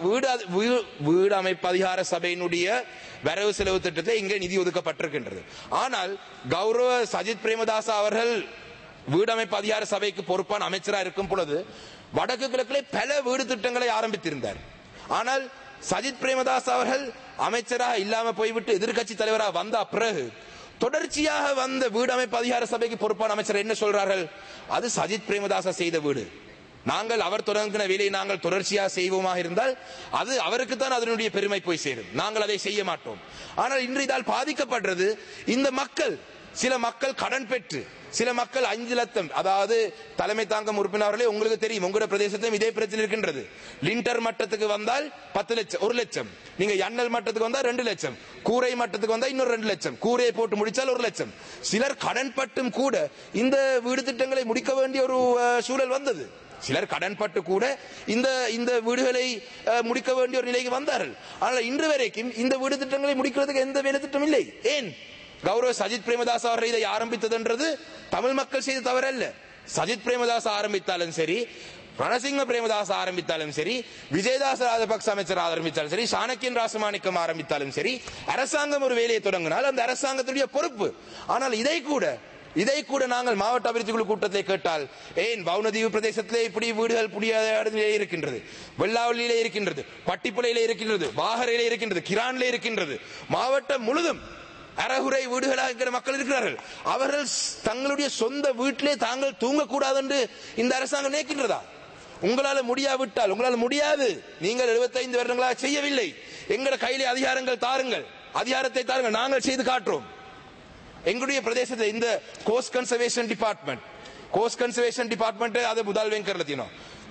Speaker 3: அமைப்பு அதிகார சபையினுடைய வரவு செலவு திட்டத்தை இங்கே நிதி ஒதுக்கப்பட்டிருக்கின்றது. ஆனால் கௌரவ சஜித் பிரேமதாசா அவர்கள் வீடு அமைப்பு அதிகார சபைக்கு பொறுப்பான அமைச்சராக இருக்கும் பொழுது வடக்கு கிழக்கிலே பல வீடு திட்டங்களை ஆரம்பித்திருந்தார். ஆனால் சஜித் பிரேமதாஸ் அவர்கள் அமைச்சராக இல்லாம போய்விட்டு எதிர்க்கட்சி தலைவராக வந்த பிறகு தொடர்ச்சியாக வந்த வீடு அமைப்பு அதிகார சபைக்கு பொறுப்பான அமைச்சர் என்ன சொல்றார்கள்? அது சஜித் பிரேமதாசா செய்த வீடு. நாங்கள் அவர் தொடங்கின வேலையை நாங்கள் தொடர்ச்சியாக செய்வோமாக இருந்தால் அது அவருக்கு தான் அதனுடைய பெருமை போய் சேரும். நாங்கள் அதை செய்ய மாட்டோம். ஆனால் இன்று இதால் பாதிக்கப்படுறது இந்த மக்கள். சில மக்கள் கடன் பெற்று சில மக்கள் 5 லட்சம் அதாவது தலைமை தாங்கும் உறுப்பினர்களே உங்களுக்கு தெரியும் உங்களோட பிரதேசத்திலும் இதே பிரச்சனை இருக்கின்றது. லிண்டர் மட்டத்துக்கு வந்தால் 10 லட்சம் 1 லட்சம், நீங்க எண்ணல் மட்டத்துக்கு வந்தா 2 லட்சம், கூரை மட்டத்துக்கு வந்தா இன்னொரு 2 லட்சம், கூரையை போட்டு முடிச்சால் 1 லட்சம். சிலர் கடன் பட்டும் கூட இந்த வீடு திட்டங்களை முடிக்க வேண்டிய ஒரு சூழல் வந்தது. சிலர் கடன் பட்டு கூட இந்த வீடுகளை முடிக்க வேண்டிய ஒரு நிலைக்கு வந்தார்கள். ஆனால் இன்று வரைக்கும் இந்த வீடு திட்டங்களை முடிக்கிறதுக்கு எந்த வேலை திட்டம் இல்லை. ஏன்? கௌரவ சஜித் பிரேமதாஸ் அவர்கள் இதை ஆரம்பித்ததுன்றது தமிழ் மக்கள் செய்த தவறல்ல. சஜித் பிரேமதாஸ் ஆரம்பித்தாலும் சரி, ரணசிங்க பிரேமதாஸ் ஆரம்பித்தாலும் சரி, விஜயதாச ராஜபக்ச அமைச்சர் ஆரம்பித்தாலும் சரி, சாணக்கியன் ராசமாணிக்கம் ஆரம்பித்தாலும் சரி, அரசாங்கம் ஒரு வேலையை தொடங்கினால் அந்த அரசாங்கத்துடைய பொறுப்பு. ஆனால் இதை கூட நாங்கள் மாவட்ட அபிவிருத்தி குழு கூட்டத்தை கேட்டால் ஏன் வவுனதீவு பிரதேசத்திலே இப்படி வீடுகள் புதிய இருக்கின்றது, வெள்ளாவளியிலே இருக்கின்றது, பட்டிப்புலையிலே இருக்கின்றது, வாகரையிலே இருக்கின்றது, கிரானிலே இருக்கின்றது, மாவட்டம் முழுதும் அறகுறை வீடுகளாக இருக்கிற மக்கள் இருக்கிறார்கள். அவர்கள் தங்களுடைய சொந்த வீட்டிலே தாங்கள் தூங்கக்கூடாது என்று இந்த அரசாங்கம் நினைக்கின்றதா? உங்களால் முடியாவிட்டால் உங்களால் முடியாது, நீங்கள் 75 வருடங்களாக செய்யவில்லை, எங்களோட கையிலே அதிகாரங்கள் தாருங்கள், அதிகாரத்தை தாருங்கள், நாங்கள் செய்து காட்டுறோம். எங்களுடைய பிரதேசத்தில் இந்த கோஸ்ட் கன்சர்வேஷன் டிபார்ட்மெண்ட் அது முதல் වෙන් තියෙනවා.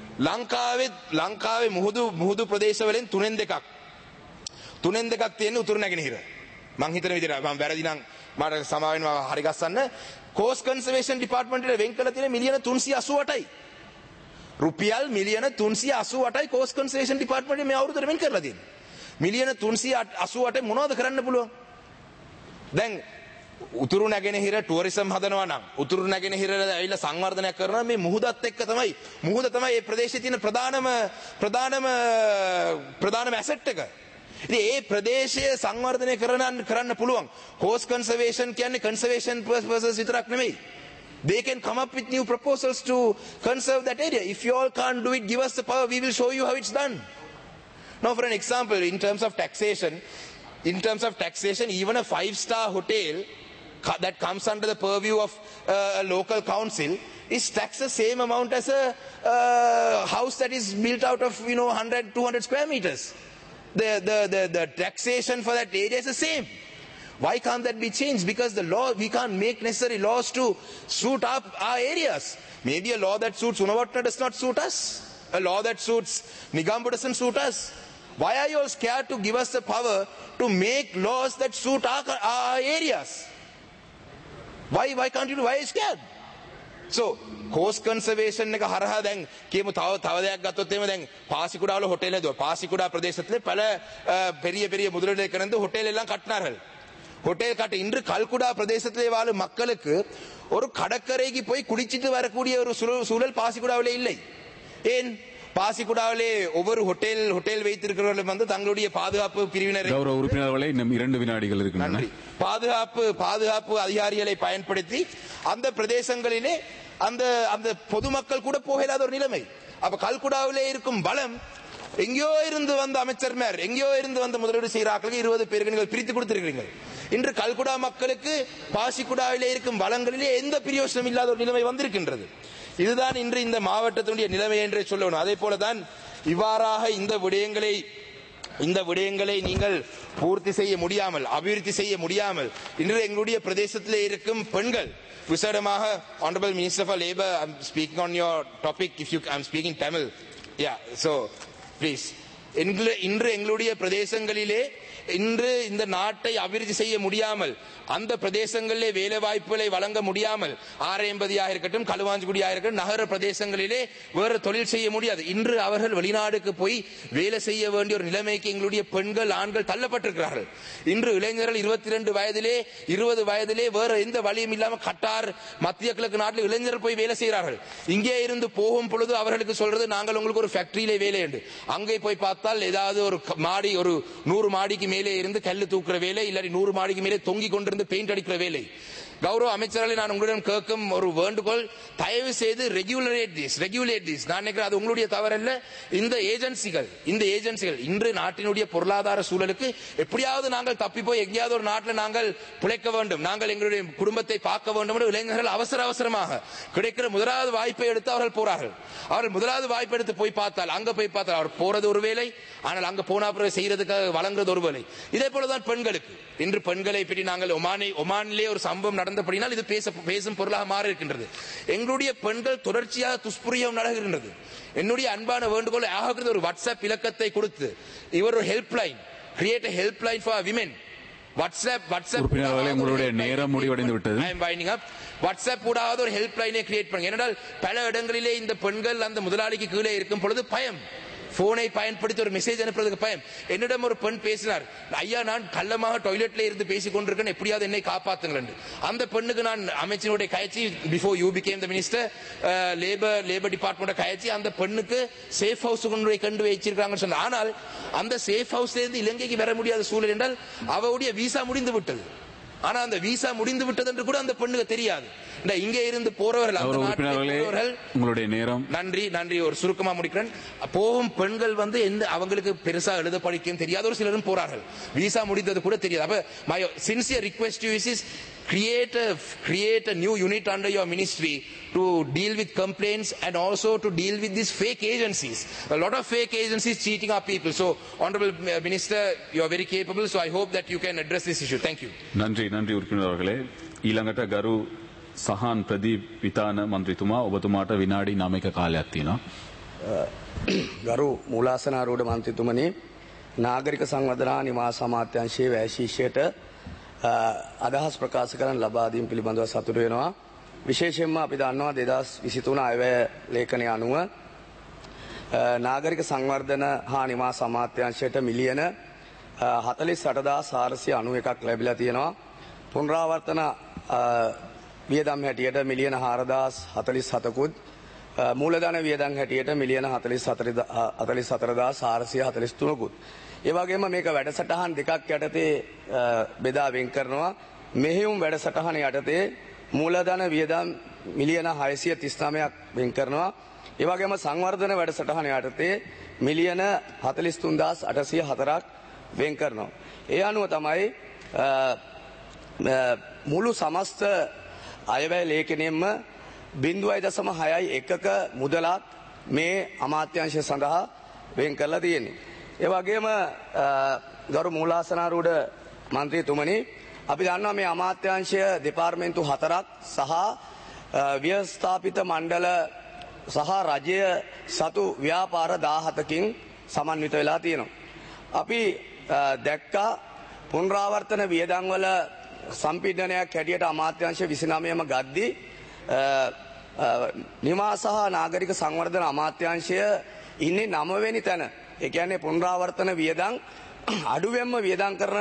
Speaker 3: ලංකාවේ මුහුදු ප්‍රදේශවලින් තුනෙන් දෙකක් තියෙන උතුරු නැගෙනහිර. මං හිතන විදිහට මම වැරදි නම් මට සමාවෙන්න හරි ගස්සන්න. කෝස්ට් කන්සර්වේෂන් ඩිපාර්ට්මන්ට් එකට වෙන් කරලා තියෙන මිලියන 388යි. රුපියල් මිලියන 388යි කෝස්ට් කන්සර්වේෂන් ඩිපාර්ට්මන්ට් මේ අවුරුද්දට වෙන් කරලා තියෙන්නේ. මිලියන 388 මොනවද කරන්න පුළුවන්? දැන් උතුරු නැගෙනහිර ටුවරිසම් හදනවා නම් උතුරු නැගෙනහිර ඇවිල්ලා සංවර්ධනය කරනවා මේ මුහුදත් එක්ක තමයි මුහුද තමයි මේ ප්‍රදේශයේ තියෙන ප්‍රධානම ඇසෙට් එක. ඉතින් ඒ ප්‍රදේශය සංවර්ධනය කරන්න පුළුවන්. හෝස් කන්සර්වේෂන් කියන්නේ කන්සර්වේෂන් පර්පසස් විතරක් නෙමෙයි. They can come up with new proposals to conserve that area. If you all can't do it, give us the power. We will show you how it's done. Now, for an example, in terms of taxation, even a 5-star hotel that comes under the purview of a local council is taxed the same amount as a house that is built out of 100, 200 square meters. The taxation for that area is the same. Why can't that be changed? Because the law, we can't make necessary laws to suit up our areas. Maybe a law that suits Unavattana does not suit us. A law that suits Nigambu doesn't suit us. Why are you all scared to give us the power to make laws that suit our areas? Why can't you do? Why are you scared? So, coast conservation එක හරහා දැන් කියමු තව දෙයක් ගත්තොත් එහෙම දැන් පාසිකුඩාවල hotel හදුවා. පාසිකුඩා ප්‍රදේශத்திலே பல பெரிய முதலீடு ஹோட்டல் எல்லாம் கட்டினார்கள். ஹோட்டல் கட்ட இன்று கல்குடா பிரதேசத்திலே வாழும் மக்களுக்கு ஒரு கடற்கரைக்கு போய் குளிச்சிட்டு வரக்கூடிய ஒரு சூழல் பாசிக்குடாவிலே இல்லை. ஏன்? பாசிக்குடாவிலே ஒவ்வொரு ஹோட்டல் வைத்திருக்கிறவர்கள் வந்து தங்களுடைய பாதுகாப்பு பிரிவினரை
Speaker 1: கௌரவ உறுப்பினர்களே இன்னும் 2 வினாடிகள் இருக்கின்றன.
Speaker 3: பாதுகாப்பு அதிகாரிகளை பயன்படுத்தி அந்த பிரதேசங்களிலே அந்த பொதுமக்கள் கூட போகலாத ஒரு நிலைமை. அப்ப கல்குடாவிலே இருக்கும் பலம் எங்கேயோ இருந்து வந்த அமைச்சர்மார் எங்கேயோ இருந்து வந்த முதலீடு செய்கிறார்களுக்கு 20 பேருக்கு நீங்கள் பிரித்து கொடுத்திருக்கிறீர்கள். இன்று கல்குடா மக்களுக்கு பாசிக்குடாவிலே இருக்கும் வளங்களிலே எந்த பிரயோஜனம் இல்லாத ஒரு நிலைமை வந்திருக்கின்றது. இதுதான் இன்று இந்த மாவட்டத்தினுடைய நிலைமை என்றே சொல்லணும். அதே போலதான் இவ்வாறாக இந்த விடயங்களை நீங்கள் பூர்த்தி செய்ய முடியாமல் அபிவிருத்தி செய்ய முடியாமல் இன்று எங்களுடைய பிரதேசத்திலே இருக்கும் பெண்கள் விசேடமாக Honorable Minister for Labour, I'm speaking on your topic. I'm speaking Tamil. Yeah, so please. இன்று எங்களுடைய பிரதேசங்களிலே இன்று இந்த நாட்டை அபிவிருத்தி செய்ய முடியாமல் அந்த பிரதேசங்களிலே வேலை வாய்ப்புகளை வழங்க முடியாமல் ஆரையம்பதியாக இருக்கட்டும் களுவாஞ்சிக்குடியாக இருக்கட்டும் நகர பிரதேசங்களிலே வேறு தொழில் செய்ய முடியாது. இன்று அவர்கள் வெளிநாடுக்கு போய் வேலை செய்ய வேண்டிய ஒரு நிலைமைக்கு எங்களுடைய பெண்கள் ஆண்கள் தள்ளப்பட்டிருக்கிறார்கள். இன்று இளைஞர்கள் 22 வயதிலே 20 வயதிலே வேறு எந்த வழியும் இல்லாமல் கட்டார் மத்திய கிழக்கு நாட்டில் இளைஞர்கள் போய் வேலை செய்கிறார்கள். இங்கே இருந்து போகும் பொழுது அவர்களுக்கு சொல்றது நாங்கள் உங்களுக்கு ஒரு ஃபேக்டரியிலே வேலை உண்டு. அங்கே போய் பார்த்தால் ஏதாவது ஒரு மாடி ஒரு 100 மாடிக்கு மேலே இருந்து கல்லு தூக்குற வேலை இல்லாட்டி 100 மாடிக்கு மேலே தொங்கி கொண்டிருந்து பெயிண்ட் அடிக்கிற வேலை. கௌரவ அமைச்சர்களை நான் உங்களிடம் கேட்கும் ஒரு வேண்டுகோள், தயவு செய்து ரெகுலேட் திஸ். நான் நினைக்கிறேன் அது உங்களுடைய தவறல்ல. இந்த ஏஜென்சிகள் இன்று நாட்டினுடைய பொருளாதார சூழலுக்கு எப்படியாவது நாங்கள் தப்பி போய் எங்கேயாவது ஒரு நாட்டில் நாங்கள் பிழைக்க வேண்டும், நாங்கள் எங்களுடைய குடும்பத்தை பார்க்க வேண்டும் என்று இளைஞர்கள் அவசரமாக கிடைக்கிற முதலாவது வாய்ப்பை எடுத்து அவர்கள் போறார்கள். அவர்கள் முதலாவது வாய்ப்பு எடுத்து போய் பார்த்தால் அவர் போறது ஒரு வேலை, ஆனால் அங்க போனா பிறகு செய்யறதுக்காக வழங்குறது ஒரு வேலை. இதே போலதான் பெண்களுக்கு இன்று பெண்களை பற்றி நாங்கள் ஒமானிலே ஒரு சம்பவம் நடந்தபடினால் இது பேசும் பொருளாக மாறி இருக்கின்றது. எங்களுடைய பெண்கள் தொடர்ச்சியாக துஷ்பிரயோகம் நடக்கின்றது. என்னுடைய அன்பான வேண்டுகோள் ஆகிறது, ஒரு வாட்ஸ்அப் இலக்கத்தை கொடுத்து இவர் ஒரு helpline create a helpline for women. WhatsApp
Speaker 1: உங்களுடைய நேரம் முடிவடைந்து விட்டது.
Speaker 3: I am winding up. WhatsApp கூடாத ஒரு ஹெல்ப்லைனை கிரியேட் பண்ணுங்க. ஏனென்றால் பல இடங்களிலே இந்த பெண்கள் அந்த முதலாளிக்கு கீழே இருக்கும் பொழுது பயம், போனை பயன்படுத்தி ஒரு மெசேஜ் அனுப்புறதுக்கு பயம். என்னிடம் ஒரு பெண் பேசினார், ஐயா நான் கள்ளமாக டாய்லெட்ல இருந்து பேசிக் கொண்டிருக்கேன், எப்படியாவது என்னை காப்பாத்துங்கள். அந்த பெண்ணுக்கு நான் அமைச்சருடைய கயச்சி before you become the minister labour department கயச்சி அந்த பெண்ணுக்கு சேஃப் ஹவுஸ் கொண்டு வச்சிருக்காங்கன்னு சொன்ன. ஆனால் அந்த சேஃப் ஹவுஸ்ல இருந்து இலங்கைக்கு வர முடியாத சூழல் என்றால் அவருடைய விசா முடிந்து விட்டது. ஆனா அந்த விசா முடிந்து விட்டது என்று கூட அந்த பெண்ணுக்கு தெரியாது. இங்கே இருந்து போறவர்கள்
Speaker 1: உங்களுடைய நேரம்.
Speaker 3: நன்றி. ஒரு சுருக்கமா முடிக்கிறேன். போகும் பெண்கள் வந்து அவங்களுக்கு பெருசா எழுத படிக்கவும் தெரியாத ஒரு சிலரும் போறார்கள், விசா முடிந்தது கூட தெரியாது. அப்ப my sincere request to you is create a new unit under your ministry to deal with complaints and also to deal with these fake agencies. A lot of fake agencies cheating our people. So Honorable Minister, you are very capable, so I hope that you can address this issue. Thank you.
Speaker 1: நன்றி உறுப்பினர் அவர்களே. ඊළඟට ගරු සහන් ප්‍රදීප් විතාන මන්ත්‍රීතුමා, ඔබතුමාට විනාඩි 9ක කාලයක් තියෙනවා.
Speaker 5: ගරු මූලාසනාරූඪ මන්ත්‍රීතුමනි, නාගරික සංවර්ධන නිවාස අමාත්‍යාංශයේ වැය ශිෂ්‍යයට අදහස් ප්‍රකාශ කරන්න ලබා දීම පිළිබඳව සතුටු වෙනවා. විශේෂයෙන්ම අපි දන්නවා 2023 අයවැය ලේඛනය අනුව නාගරික සංවර්ධන හා නිවාස අමාත්‍යාංශයට මිලියන 48,491ක් ලැබිලා තියෙනවා. පුනරාවර්තන වියදම් හැටියට මිලියන 4047කුත් මූලධන වියදම් හැටියට මිලියන 44443කුත්. ඒ වගේම මේක වැඩසටහන් දෙකක් යටතේ බෙදා වෙන් කරනවා. මෙහෙයුම් වැඩසටහන යටතේ මූලධන වියදම් මිලියන 639ක් වෙන් කරනවා. ඒ වගේම සංවර්ධන වැඩසටහන යටතේ මිලියන 43804ක් වෙන් කරනවා. ඒ අනුව තමයි මුළු සමස්ත අයවැය ලේඛනයෙන්ම 0.61ක මුදලක් මේ අමාත්‍යාංශය සඳහා වෙන් කරලා තියෙන්නේ. ඒ වගේම ගරු මූලාසනාරූඪ මන්ත්‍රීතුමනි, අපි දන්නවා මේ අමාත්‍යාංශය දෙපාර්තමේන්තු 4ක් සහ ව්‍යවස්ථාපිත මණ්ඩල සහ රජය සතු ව්‍යාපාර 17කින් සමන්විත වෙලා තියෙනවා. අපි දැක්කා පුනරාවර්තන වියදම් වල සම්පීඩනයක් හැටියට අමාත්‍යාංශ 29ම ගද්දී නිවාස සහ නාගරික සංවර්ධන අමාත්‍යාංශය ඉන්නේ 9 වෙනි තැන. ඒ කියන්නේ පුනරාවර්තන වියදම් අඩුවෙන්ම වියදම් කරන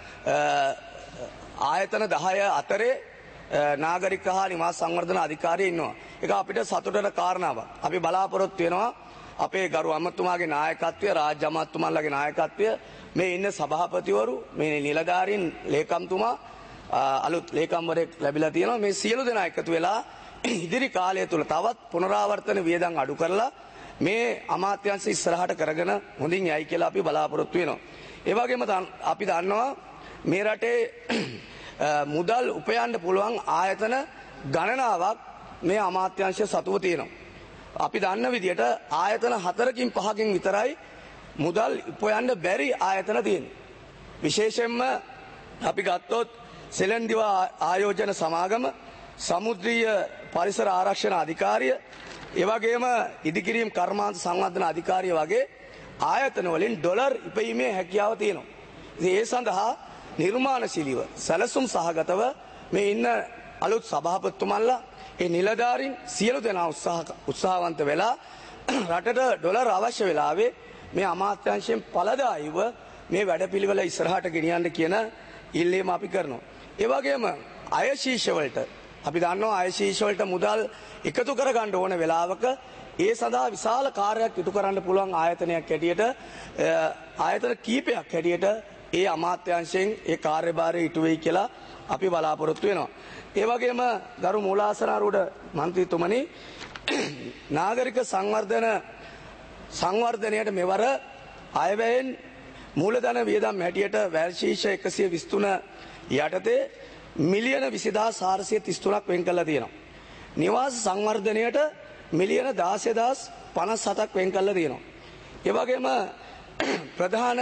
Speaker 5: ආයතන 10 අතරේ නාගරික හා නිවාස සංවර්ධන අධිකාරිය ඉන්නවා. ඒක අපිට සතුටට කාරණාවක්. අපි බලාපොරොත්තු වෙනවා අපේ ගරු අමාත්‍යතුමාගේ නායකත්වය, රාජ්‍ය අමාත්‍යතුමාලාගේ නායකත්වය, මේ ඉන්න සභාපතිවරු, මේ නිලධාරීන්, ලේකම්තුමා, අලුත් ලේකම්වරයෙක් ලැබිලා තියෙනවා. මේ සියලු දෙනා එකතු වෙලා ඉදිරි කාලය තුල තවත් පුනරාවර්තන වියදම් අඩු කරලා මේ අමාත්‍යාංශ ඉස්සරහට කරගෙන හොඳින් යයි කියලා අපි බලාපොරොත්තු වෙනවා. ඒ වගේම අපි දන්නවා මේ රටේ මුදල් උපයන්න පුළුවන් ආයතන ගණනාවක් මේ අමාත්‍යාංශය සතුව තියෙනවා. අපි දන්න විදිහට ආයතන 4කින් 5කින් විතරයි මුදල් උපයන්න බැරි ආයතන තියෙන්නේ. විශේෂයෙන්ම අපි ගත්තොත් සෙලන්දිව ආයෝජන සමාගම, සමුද්‍රීය පරිසර ආරක්ෂණ අධිකාරිය, ඒ වගේම ඉදිකිරීම් කර්මාන්ත සංවර්ධන අධිකාරිය වගේ ආයතන වලින් ඩොලර් ඉපයීමේ හැකියාව තියෙනවා. ඉතින් ඒ සඳහා නිර්මාණශීලීව සැලසුම් සහගතව මේ ඉන්න අලුත් සභාපතිතුමන්ලා, ඒ නිලධාරීන් සියලු දෙනා උත්සාහවන්ත වෙලා රටට ඩොලර් අවශ්‍ය වෙලාවේ මේ අමාත්‍යාංශයෙන් පළදායිව මේ වැඩපිළිවෙල ඉස්සරහට ගෙනියන්න කියන ඉල්ලීම අපි කරනවා. ඒ වගේම අයශීෂ වලට අපි දන්නවා අයශීෂ වලට මුදල් එකතු කරගන්න ඕන වෙලාවක ඒ සඳහා විශාල කාර්යයක් ඉටු කරන්න පුළුවන් ආයතනයක් හැටියට, ආයතන කීපයක් හැටියට ඒ අමාත්‍යාංශයෙන් ඒ කාර්යභාරය ඉටු වෙයි කියලා අපි බලාපොරොත්තු වෙනවා. ඒ වගේම ගරු මූලාසනාරූඪ මන්ත්‍රීතුමනි, නාගරික සංවර්ධනයට මෙවර අයවැයෙන් මූලධන වියදම් හැටියට වැල්ශීෂ 123 යටතේ මිලියන 20433ක් වෙන් කරලා තියෙනවා. නිවාස සංවර්ධනයට මිලියන 16057ක් වෙන් කරලා තියෙනවා. ඒ වගේම ප්‍රධාන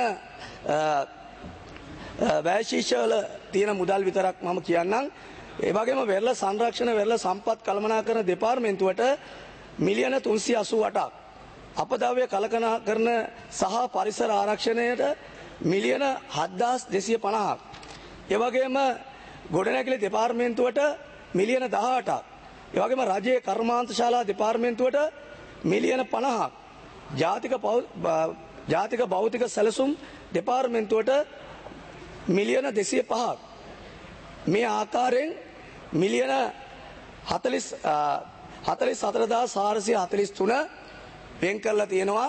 Speaker 5: වැල්ශීෂවල තියෙන මුදල් විතරක් මම කියන්නම්. ඒ වගේම වෙරළ සංරක්ෂණ, වෙරළ සම්පත් කළමනාකරන දෙපාර්තමේන්තුවට මිලියන 388ක්, අපද්‍රව්‍ය කළමනාකරන සහ පරිසර ආරක්ෂණයට මිලියන 7250ක්, ඒ වගේම ගොඩනැගිලි දෙපාර්තමේන්තුවට මිලියන 18ක්, ඒ වගේම රජයේ කර්මාන්ත ශාලා දෙපාර්තමේන්තුවට මිලියන 50ක්, ජාතික භෞතික සැලසුම් දෙපාර්තමේන්තුවට මිලියන 205ක්, මේ ආකාරයෙන් මිලියන 44443 වෙන් කරලා තියෙනවා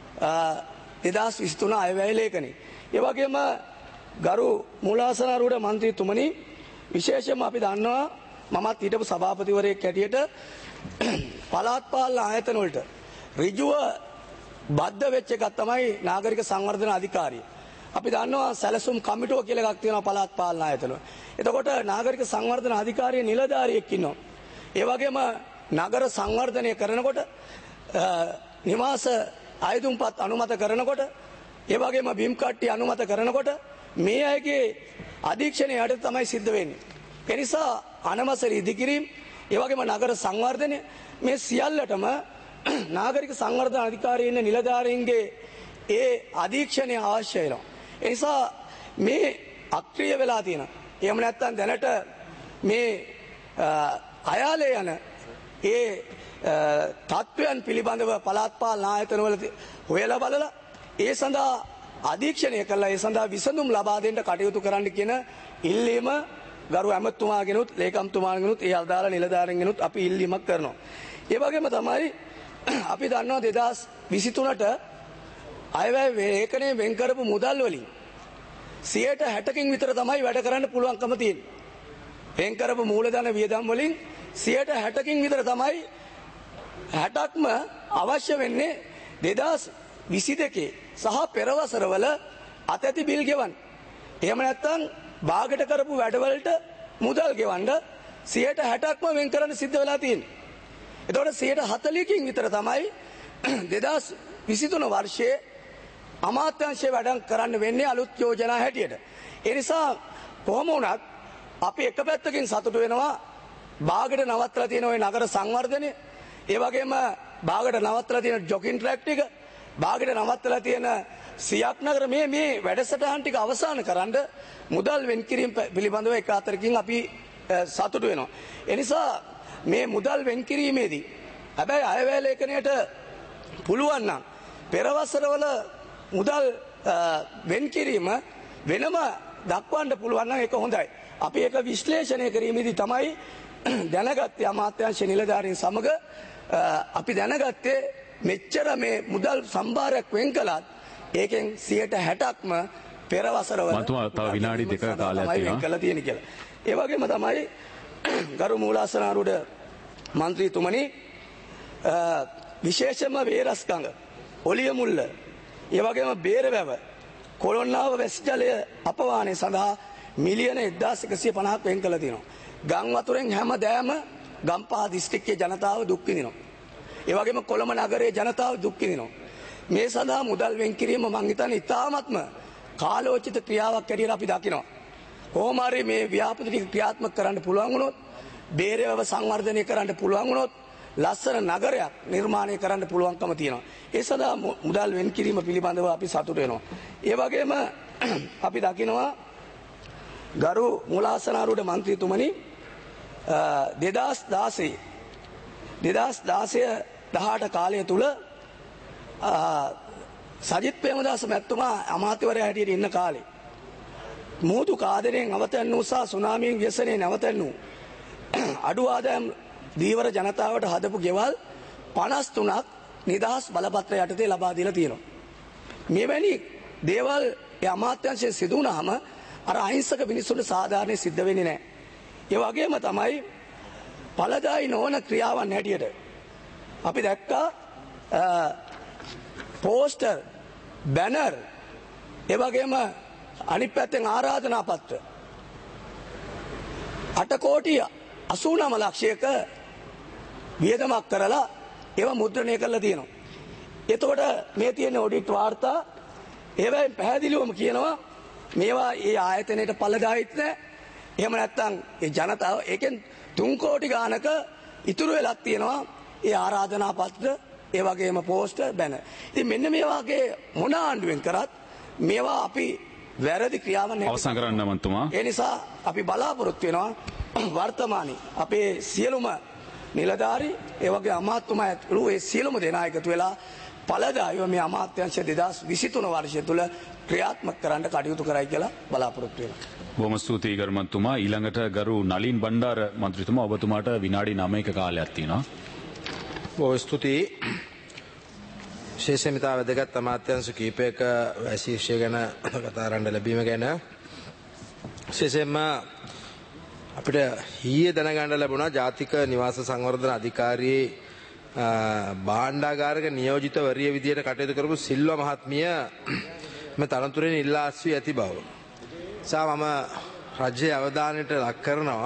Speaker 5: 2023 අයවැය ලේඛනේ. ඒ වගේම ගරු මූලාසනාරූඪ මන්ත්‍රීතුමනි, විශේෂයෙන්ම අපි දන්නවා මමත් හිටපු සභාපතිවරයෙක් හැටියට පළාත් පාලන ආයතන වලට ඍජුව බද්ධ වෙච්ච එකක් තමයි නාගරික සංවර්ධන අධිකාරිය. අපි දන්නවා සැලසුම් කමිටුව කියලා එකක් තියෙනවා පළාත් පාලන ආයතන වල. එතකොට නාගරික සංවර්ධන අධිකාරිය නිලධාරියෙක් ඉන්නවා. ඒ වගේම නගර සංවර්ධනය කරනකොට, නිවාස ආයුධම්පත් අනුමත කරනකොට, ඒ වගේම බිම් කට්ටි අනුමත කරනකොට මේ අයගේ අධීක්ෂණය යට තමයි සිද්ධ වෙන්නේ. ඒ නිසා අනවසර ඉදිකිරීම, ඒ වගේම නගර සංවර්ධනය, මේ සියල්ලටම නාගරික සංවර්ධන අධිකාරියේ ඉන්න නිලධාරීන්ගේ ඒ අධීක්ෂණය අවශ්‍ය වෙනවා. ඒ නිසා මේ අක්‍රිය වෙලා තියෙනවා. එහෙම නැත්නම් දැනට මේ අයාලේ යන ඒ තත්ත්වයන් පිළිබඳව පළාත් පාලන ආයතනවල හොයලා බලලා ඒ සඳහා අධීක්ෂණය කළා, ඒ සඳහා විසඳුම් ලබා දෙන්න කටයුතු කරන්න කියන ඉල්ලීම ගරු ඇමතුමාගෙනුත් ලේකම්තුමාගෙනුත් ඒ අදාළ නිලධාරීන්ගෙනුත් අපි ඉල්ලීමක් කරනවා. ඒ වගේම තමයි අපි දන්නවා 2023ට අයවැය වේකනේ වෙන් කරපු මුදල් වලින් 60%කින් විතර තමයි වැඩ කරන්න පුළුවන්කම තියෙන්නේ. වෙන් කරපු මූලධන වියදම් වලින් 60%කින් විතර තමයි 60ක්ම අවශ්‍ය වෙන්නේ 2022 සහ පෙරවසරවල අතැති බිල් ගෙවන්න. එහෙම නැත්නම් භාගට කරපු වැඩවලට මුදල් ගෙවන්න 60%ක්ම වෙන් කරන්න සිද්ධ වෙලා තියෙන්නේ. එතකොට 40%කින් විතර තමයි 2023 වර්ෂයේ අමාත්‍යාංශය වැඩ කරන්න වෙන්නේ අලුත් යෝජනා හැටියට. ඒ නිසා කොහොම වුණත් අපි එක පැත්තකින් සතුටු වෙනවා භාගට නවත්තලා තියෙන ওই නගර සංවර්ධනය, ඒ වගේම භාගට නවත්තලා තියෙන ජොගින් ට්‍රැක් ටික, භාගට නවත්තලා තියෙන සියක් නගර මේ වැඩසටහන් ටික අවසන් කරන්න මුදල් වෙන් කිරීම පිළිබඳව එක අතරකින් අපි සතුටු වෙනවා. ඒ නිසා මේ මුදල් වෙන් කිරීමේදී හැබැයි අයවැය ලේඛනයට පුළුවන් නම් පෙරවසරවල මුදල් වෙන් කිරීම වෙනම දක්වන්න පුළුවන් නම් ඒක හොඳයි. අපි ඒක විශ්ලේෂණය කිරීමේදී තමයි දැනගත්තේ අමාත්‍යාංශ නිලධාරීන් සමග අපි දැනගත්තේ මෙච්චර මේ මුදල් සම්භාරයක් වෙන් කළත් ඒකෙන් 60%ක්ම පෙරවසරවල
Speaker 1: මතුමා තව විනාඩි දෙකක කාලයක්
Speaker 5: තියෙනවා තියෙන කියලා. ඒ වගේම තමයි ගරු මූලාසනාරූඪ මන්ත්‍රීතුමනි විශේෂම වේරස්කඟ ඔලිය මුල්ල ඒ වගේම බේරවැව කොළොන්නාව වැසි ජලය අපවාහනය සඳහා මිලියන 1150ක් වෙන් කළ තියෙනවා. ගම් වතුරෙන් හැමදෑම ගම්පහ දිස්ත්‍රික්කයේ ජනතාව දුක් විඳිනවා. ඒ වගේම කොළඹ නගරයේ ජනතාව දුක් විඳිනවා. මේ සඳහා මුදල් වෙන් කිරීම මං හිතන්නේ ඉතාමත්ම කාලෝචිත ක්‍රියාවක් ඇටියට අපි දකිනවා. කොහොම හරි මේ ව්‍යාපෘති ටික ක්‍රියාත්මක කරන්න පුළුවන් වුණොත්, බේරවැව සංවර්ධනය කරන්න පුළුවන් වුණොත් ලස්සන නගරයක් නිර්මාණය කරන්න පුළුවන්කම තියෙනවා. ඒ සඳහා මුදල් වෙන් කිරීම පිළිබඳව අපි සතුටු වෙනවා. ඒ වගේම අපි දකිනවා ගරු මූලාසනාරූඪ මන්ත්‍රීතුමනි 2016 කාලය තුල සජිත් ප්‍රේමදාස මැතිතුමා අමාත්‍යවරයා හැටියට ඉන්න කාලේ මුහුදු කාදරයෙන් අවතැන්නු සහ සුනාමියෙන් ව්‍යසනයේ නැවතැන්නු අඩු ආදායම් දීවර ජනතාවට හදපු ගෙවල් 53ක් නිදහස් බලපත්‍ර යටතේ ලබා දීලා තියෙනවා. මෙවැනි දේවල් ඒ අමාත්‍යාංශයේ සිදු වුණාම අර අහිංසක මිනිස්සුන්ට සාධාරණ සිද්ධ වෙන්නේ නැහැ. ඒ වගේම තමයි ඵලදායි නොවන ක්‍රියාවන් හැටියට අපි දැක්කා පෝස්ටර්, බැනර්, ඒ වගේම අනිත් පැත්තෙන් ආරාධනා පත්‍ර 8,89 ලක්ෂයක වියදමක් කරලා ඒවා මුද්‍රණය කරලා තියෙනවා. එතකොට මේ තියෙන ඔඩිට් වාර්තා ඒවෙන් පැහැදිලිවම කියනවා මේවා ඒ ආයතනයේ ඵලදායිත් නැහැ. එහෙම නැත්නම් ඒ ජනතාව ඒකෙන් 3 කෝටි ගානක ඉතුරු වෙලක් තියෙනවා ඒ ආරාධනා පත්‍ර, ඒ වගේම පෝස්ටර්, බැනර්. ඉතින් මෙන්න මේ වගේ මොන ආණ්ඩුවෙන් කරත් මේවා අපි වැරදි ක්‍රියාවන්
Speaker 1: අවසන් කරන්න මන්තුමා.
Speaker 5: ඒ නිසා අපි බලාපොරොත්තු වෙනවා වර්තමානයේ අපේ සියලුම නිලධාරී ඒ වගේ අමාත්‍යතුමා ඇතුළු ඒ සියලුම දෙනා එකතු වෙලා ඵලදායීව මේ අමාත්‍යාංශ 2023 වර්ෂය තුල ක්‍රියාත්මක කරන්න කටයුතු කරයි කියලා බලාපොරොත්තු වෙනවා.
Speaker 1: බොහොම ස්තුතියි ගරු මන්තුමා. ඊළඟට ගරු නලින් බණ්ඩාර මන්ත්‍රීතුමා ඔබතුමාට විනාඩි 9ක කාලයක් තියෙනවා.
Speaker 3: බොහොම ස්තුතියි. විශේෂයෙන්ම තා වැදගත් අමාත්‍යාංශ කීපයක වැසීර්ෂය ගැන කතා කරන්න ලැබීම ගැන විශේෂයෙන්ම අපිට ඊයේ දැනගන්න ලැබුණා ජාතික නිවාස සංවර්ධන අධිකාරියේ භාණ්ඩාගාරික නියෝජිතවරිය විදියට කටයුතු කරපු සිල්වා මහත්මිය මේ තනතුරෙන් ඉල්ලා අස්වී ඇති බව. මම රජයේ අවධානයට ලක් කරනවා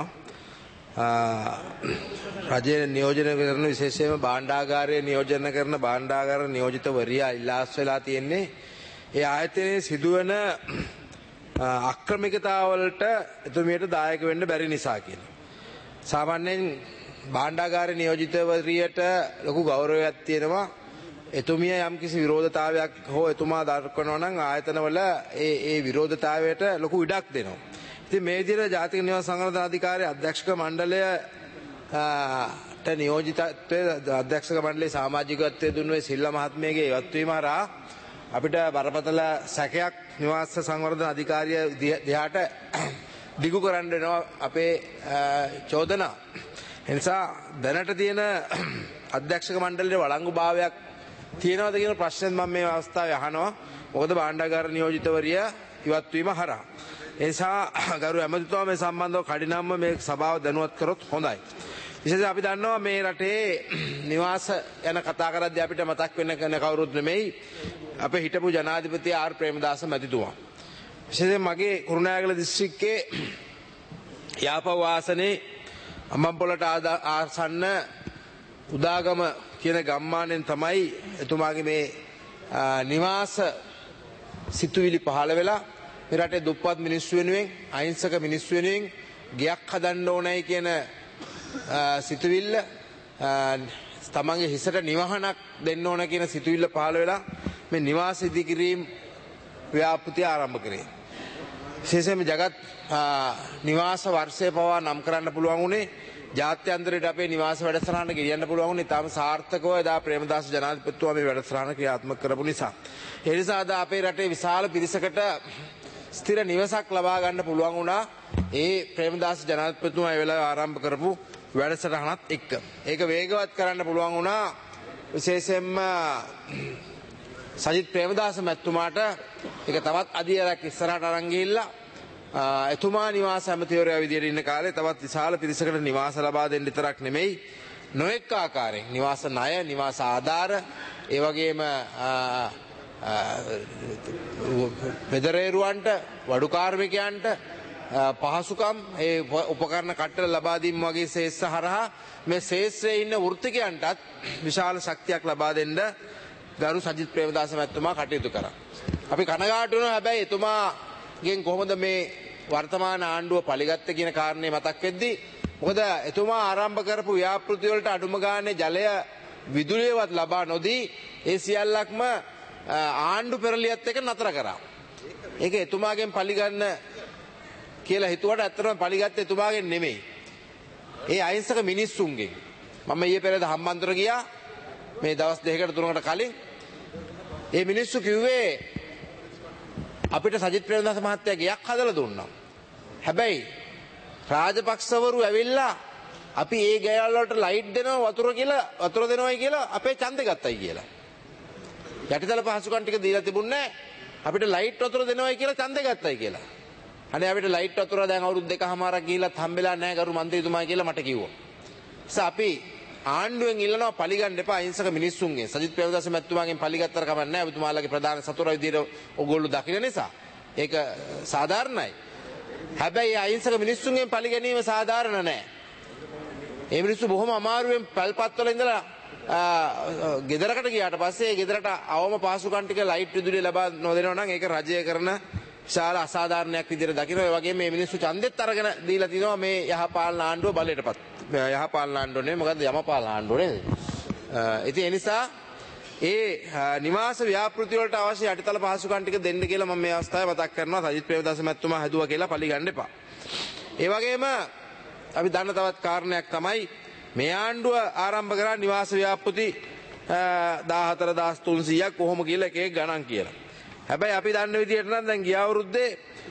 Speaker 3: රජයේ නියෝජනය කරන විශේෂයෙන්ම භාණ්ඩාගාරයේ නියෝජනය කරන භාණ්ඩාගාර නියෝජිතවරියා ඉල්ලා අස් වෙලා තියෙන්නේ ඒ ආයතනයේ සිදුවන අක්‍රමිකතාවලට එතුමියට දායක වෙන්න බැරි නිසා කියලා. සාමාන්‍යයෙන් භාණ්ඩාගාර නියෝජිතවරියට ලොකු ගෞරවයක් තියෙනවා. එතුමිය යම්කිසි විරෝධතාවයක් හෝ එතුමා දක්වනවා නම් ආයතනවල ඒ විරෝධතාවයට ලොකු ඉඩක් දෙනවා. ඉතින් මේ විදිහට ජාතික නිවාස සංවර්ධන අධිකාරියේ අධ්‍යක්ෂක මණ්ඩලයට නියෝජිතත්වයේ අධ්‍යක්ෂක මණ්ඩලයේ සමාජිකත්වයේ දුන්නේ සිල්ලා මහත්මියගේ ඉවත් වීම හරහා අපිට බරපතල සැකයක් නිවාස සංවර්ධන අධිකාරිය දිහාට දිගු කරන්න වෙනවා අපේ චෝදනා. එනිසා දැනට තියෙන අධ්‍යක්ෂක මණ්ඩලයේ වළංගු භාවයක් තියෙනවද කියන ප්‍රශ්නෙත් මම මේ අවස්ථාවේ අහනවා. මොකද භාණ්ඩාගාර නියෝජිතවරිය ඉවත් වීම හරහා. ඒ නිසා ගරු ඇමතිතුමා මේ සම්බන්ධව කඩිනම්ම මේ සභාව දැනුවත් කරොත් හොඳයි. විශේෂයෙන් අපි දන්නවා මේ රටේ නිවාස යන කතා කරද්දී අපිට මතක් වෙන කවුරුත් නෙමෙයි අපේ හිටපු ජනාධිපති ආර් ප්‍රේමදාස මැතිතුමා. විශේෂයෙන් මගේ කුරුණෑගල දිස්ත්‍රික්කයේ යාපව වාසනේ අම්බම්පොළට ආසන්න උදාගම කියන ගම්මානෙන් තමයි එතුමාගේ මේ නිවාස සිතුවිලි පහළ වෙලා මේ රටේ දුප්පත් මිනිස්සු වෙනුවෙන් අහිංසක මිනිස්සු වෙනුවෙන් ගයක් හදන්න ඕනයි කියන සිතුවිල්ල තමන්ගේ හිසට නිවහනක් දෙන්න ඕන කියන සිතුවිල්ල පහළ වෙලා මේ නිවාස ඉදිකිරීම ව්‍යාපෘතිය ආරම්භ කරේ. විශේෂයෙන්ම ජගත් නිවාස වර්ෂය පවා නම් කරන්න පුළුවන් උනේ ජාත්‍යන්තරයට අපේ නිවාස වැඩසටහන ගෙනියන්න පුළුවන් උනේ තාම සාර්ථකව එදා ප්‍රේමදාස ජනාධිපතිතුමා මේ වැඩසටහන ක්‍රියාත්මක කරපු නිසා. ඒ නිසා අද අපේ රටේ විශාල පිරිසකට ස්ථිර නිවසක් ලබා ගන්න පුළුවන් වුණා ඒ ප්‍රේමදාස ජනාධිපතිතුමා ඒ වෙලාවේ ආරම්භ කරපු වැඩසටහනත් එක්ක. ඒක වේගවත් කරන්න පුළුවන් වුණා විශේෂයෙන්ම සජිත් ප්‍රේමදාස මැතිතුමාට ඒක තවත් අධියරක් ඉස්සරහට අරන් ගිහිල්ලා එතුමා නිවාස ඇමතිවරයා විදියට ඉන්න කාලේ තවත් විශාල පිරිසකට නිවාස ලබා දෙන්න විතරක් නෙමෙයි නොඑක ආකාරයෙන් නිවාස ණය, නිවාස ආධාර, ඒ වගේම පෙදරේරුවන්ට, වඩු කාර්මිකයන්ට පහසුකම් ඒ උපකරණ කට්ටල ලබා දීම වගේ ශේෂ්ඨ හරහා මේ ශේෂ්ත්‍රයේ ඉන්න වෘත්තිකයන්ටත් විශාල ශක්තියක් ලබා දෙන්න ගරු සජිත් ප්‍රේමදාස මැතිතුමා කටයුතු කරා. අපි කනගාටු වෙනවා හැබැයි එතුමාගෙන් කොහොමද මේ වර්තමාන ආණ්ඩුව පරිගත්තේ කියන කාරණේ මතක් වෙද්දී මොකද එතුමා ආරම්භ කරපු ව්‍යාපෘති වලට අඩුම ගානේ ජලය විදුලියවත් ලබා නොදී ඒ සියල්ලක්ම ආණ්ඩු පෙරලියත් එක්ක නතර කරා. ඒක එතුමාගෙන් පරිගන්න කියලා හිතුවට ඇත්තටම පරිගත්තේ එතුමාගෙන් නෙමෙයි. ඒ අහිංසක මිනිස්සුන්ගෙන්. මම ඊයේ පෙරේද හම්බන්තොට ගියා මේ දවස් 2කට 3කට කලින්. ඒ මිනිස්සු කිව්වේ අපිට සජිත් ප්‍රේමදාස මහත්තයා ගයක් හදලා දුන්නා. හැබැයි රාජපක්ෂවරු ඇවිල්ලා අපි ඒ ගෙවල් වලට ලයිට් දෙනවා වතුර දෙනවයි කියලා අපේ ඡන්දෙ ගත්තයි කියලා. යටිතල පහසුකම් ටික දීලා තිබුණේ අපිට ලයිට් වතුර දෙනවයි කියලා ඡන්දෙ ගත්තයි කියලා. අනේ අපිට ලයිට් වතුර දැන් අවුරුදු 2කමාරක් ගිහිල්ලත් හම්බෙලා නැහැ ගරු මන්ත්‍රීතුමා කියලා මට කිව්වා. අපි ආණ්ඩුවෙන් ඉල්ලනවා පරිගන්න එපා අහිංසක මිනිස්සුන්ගෙන්. සජිත් ප්‍රේමදාස මැතිතුමාගෙන් පරිගත්තර කමක් නැහැ. ඔබතුමාලගේ ප්‍රධාන සතුරා විදියට ඕගොල්ලෝ දකින්න නිසා. ඒක සාධාරණයි. හැබැයි අහිංසක මිනිස්සුන්ගෙන් පරිගැනීම සාධාරණ නැහැ. ඒ මිනිස්සු බොහොම අමාරුවෙන් පල්පත්වල ඉඳලා ගෙදරකට ගියාට පස්සේ ඒ ගෙදරට අවම පහසුකම් ටික ලයිට් විදුලිය ලබා නොදෙනවා නම් ඒක රජය කරන විශාල අසාධාරණයක් විදියට දකින්න. ඒ වගේම මේ මිනිස්සු ඡන්දෙත් අරගෙන දීලා තිනවා මේ යහපාලන ආණ්ඩුව බලයටපත්. යහපාලන ආණ්ඩුව නෙමෙයි මොකද්ද යමපාලන ආණ්ඩුව නේද? ඉතින් ඒ නිසා ඒ නිවාස ව්‍යාපෘති වලට අවශ්‍ය යටිතල පහසුකම් ටික දෙන්න කියලා මම මේ අවස්ථාවේ මතක් කරනවා. සජිත් ප්‍රේමදාස මැතිතුමා හැදුවා කියලා පරිගන්න එපා. ඒ වගේම අපි දන්න තවත් කාරණයක් තමයි මේ ආණ්ඩුව ආරම්භ කරා නිවාස ව්‍යාපෘති 14300ක් කොහොම කියලා එක එක ගණන් කියලා. හැබැයි අපි දන්න විදිහට නම් දැන් ගිය අවුරුද්දේ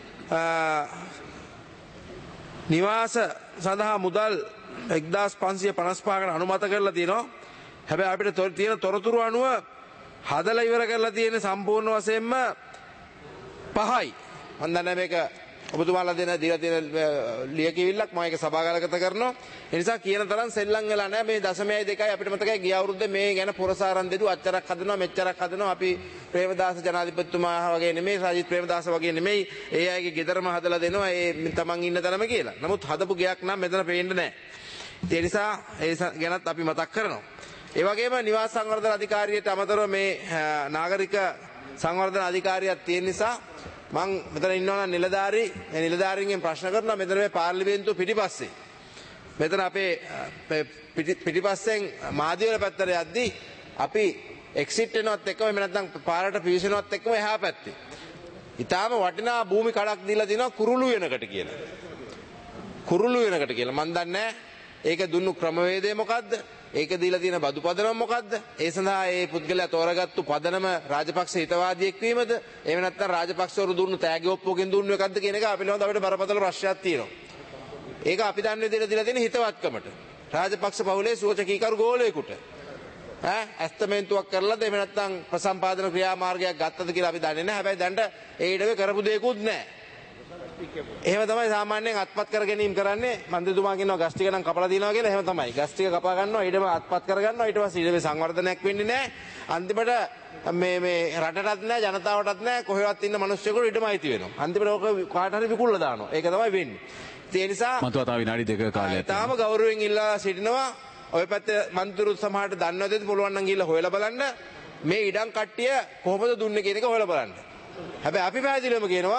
Speaker 3: නිවාස සඳහා මුදල් 1555කට අනුමත කරලා තියෙනවා. හැබැයි අපිට තියෙන තොරතුරු අනුව හදලා ඉවර කරලා තියෙන සම්පූර්ණ වශයෙන්ම 5යි. මම දන්නේ මේක ඔබතුමාලා දීලා තියෙන ලියකියවිල්ලක් මම ඒක සභාගතගත කරනවා. ඒ නිසා කියන තරම් සෙල්ලම් වෙලා නැහැ. මේ 0.2යි අපිට මතකයි ගිය අවුරුද්දේ මේ ගැන පුරසාරම් දෙදු අච්චරක් හදනවා මෙච්චරක් හදනවා. අපි ප්‍රේමදාස ජනාධිපතිතුමා වගේ නෙමෙයි සජිත් ප්‍රේමදාස වගේ නෙමෙයි. ඒ අයගේ ගෙදරම හදලා දෙනවා ඒ තමන් ඉන්න තැනම කියලා. නමුත් හදපු ගයක් නම් මෙතන පේන්නේ නැහැ. ඒ නිසා ඒ ගැනත් අපි මතක් කරනවා. ඒ වගේම නිවාස සංවර්ධන අධිකාරියට අමතරව මේ නාගරික සංවර්ධන අධිකාරියක් තියෙන නිසා මං මෙතන ඉන්නවා නම් නිලධාරීන්ගෙන් ප්‍රශ්න කරනවා මෙතන මේ පාර්ලිමේන්තුව පිටිපස්සේ. මෙතන අපේ පිටිපස්සෙන් මාදිවල පැත්තට යද්දී අපි එක්සිට් වෙනවත් එක්කම එහෙම නැත්නම් පාරට පිවිසෙනවත් එක්කම එහා පැත්තේ. ඊටාම වටිනා භූමි කඩක් දීලා තිනවා කුරුළු වෙනකට කියලා. කුරුළු වෙනකට කියලා. මන් දන්නේ ඒක දුන්නු ක්‍රමවේදය මොකද්ද? ඒක දීලා තියෙන බදු පදනම මොකද්ද? ඒ සඳහා ඒ පුද්ගලයා තෝරාගත්තු පදනම රාජපක්ෂ හිතවාදියෙක් වීමද? එහෙම නැත්නම් රාජපක්ෂවරු දුන්නු තෑගි ඔප්පුවකින් දුන්නු එකක්ද කියන එක අපිට අපිට බරපතල ප්‍රශ්නයක් තියෙනවා. ඒක අපි දන්නේ විදිහට දීලා තියෙන හිතවත්කමට. රාජපක්ෂ පවුලේ සුවචකීකරු ගෝලයෙකුට. ඇස්තමේන්තුවක් කරලාද එහෙම නැත්නම් ප්‍රසම්පාදන ක්‍රියාමාර්ගයක් ගත්තද කියලා අපි දන්නේ නැහැ. හැබැයි දැන්ට ඒ ඊඩවේ කරපු දෙයක්වත් නැහැ. එහෙම තමයි සාමාන්‍යයෙන් අත්පත් කර ගැනීම කරන්නේ. මන්ත්‍රීතුමා කියනවා ගස් ටික නම් කපලා දිනවා කියලා. එහෙම තමයි. ගස් ටික කපා ගන්නවා ඊටම අත්පත් කර ගන්නවා. ඊට පස්සේ ඊට සංවර්ධනයක් වෙන්නේ නැහැ. අන්තිමට මේ රටටත් නැහැ ජනතාවටත් නැහැ කොහෙවත් ඉන්න මිනිස්සුෙකුට ඊටම අයිති වෙනවා. අන්තිමට ඕක කාට හරි විකුල්ලා දානවා. ඒක තමයි වෙන්නේ. ඒ නිසා
Speaker 1: මතුවතා විනාඩි 2ක කාලයක්
Speaker 3: තාම ගෞරවයෙන් ඉල්ලා සිටිනවා. ඔය පැත්තේ මන්ත්‍රීතුත් සමහරට දන්නවද පුළුවන් නම් ගිහලා හොයලා බලන්න මේ ඉඩම් කට්ටිය කොහොමද දුන්නේ කියන එක හොයලා බලන්න. හැබැයි අපි පැහැදිලිවම කියනවා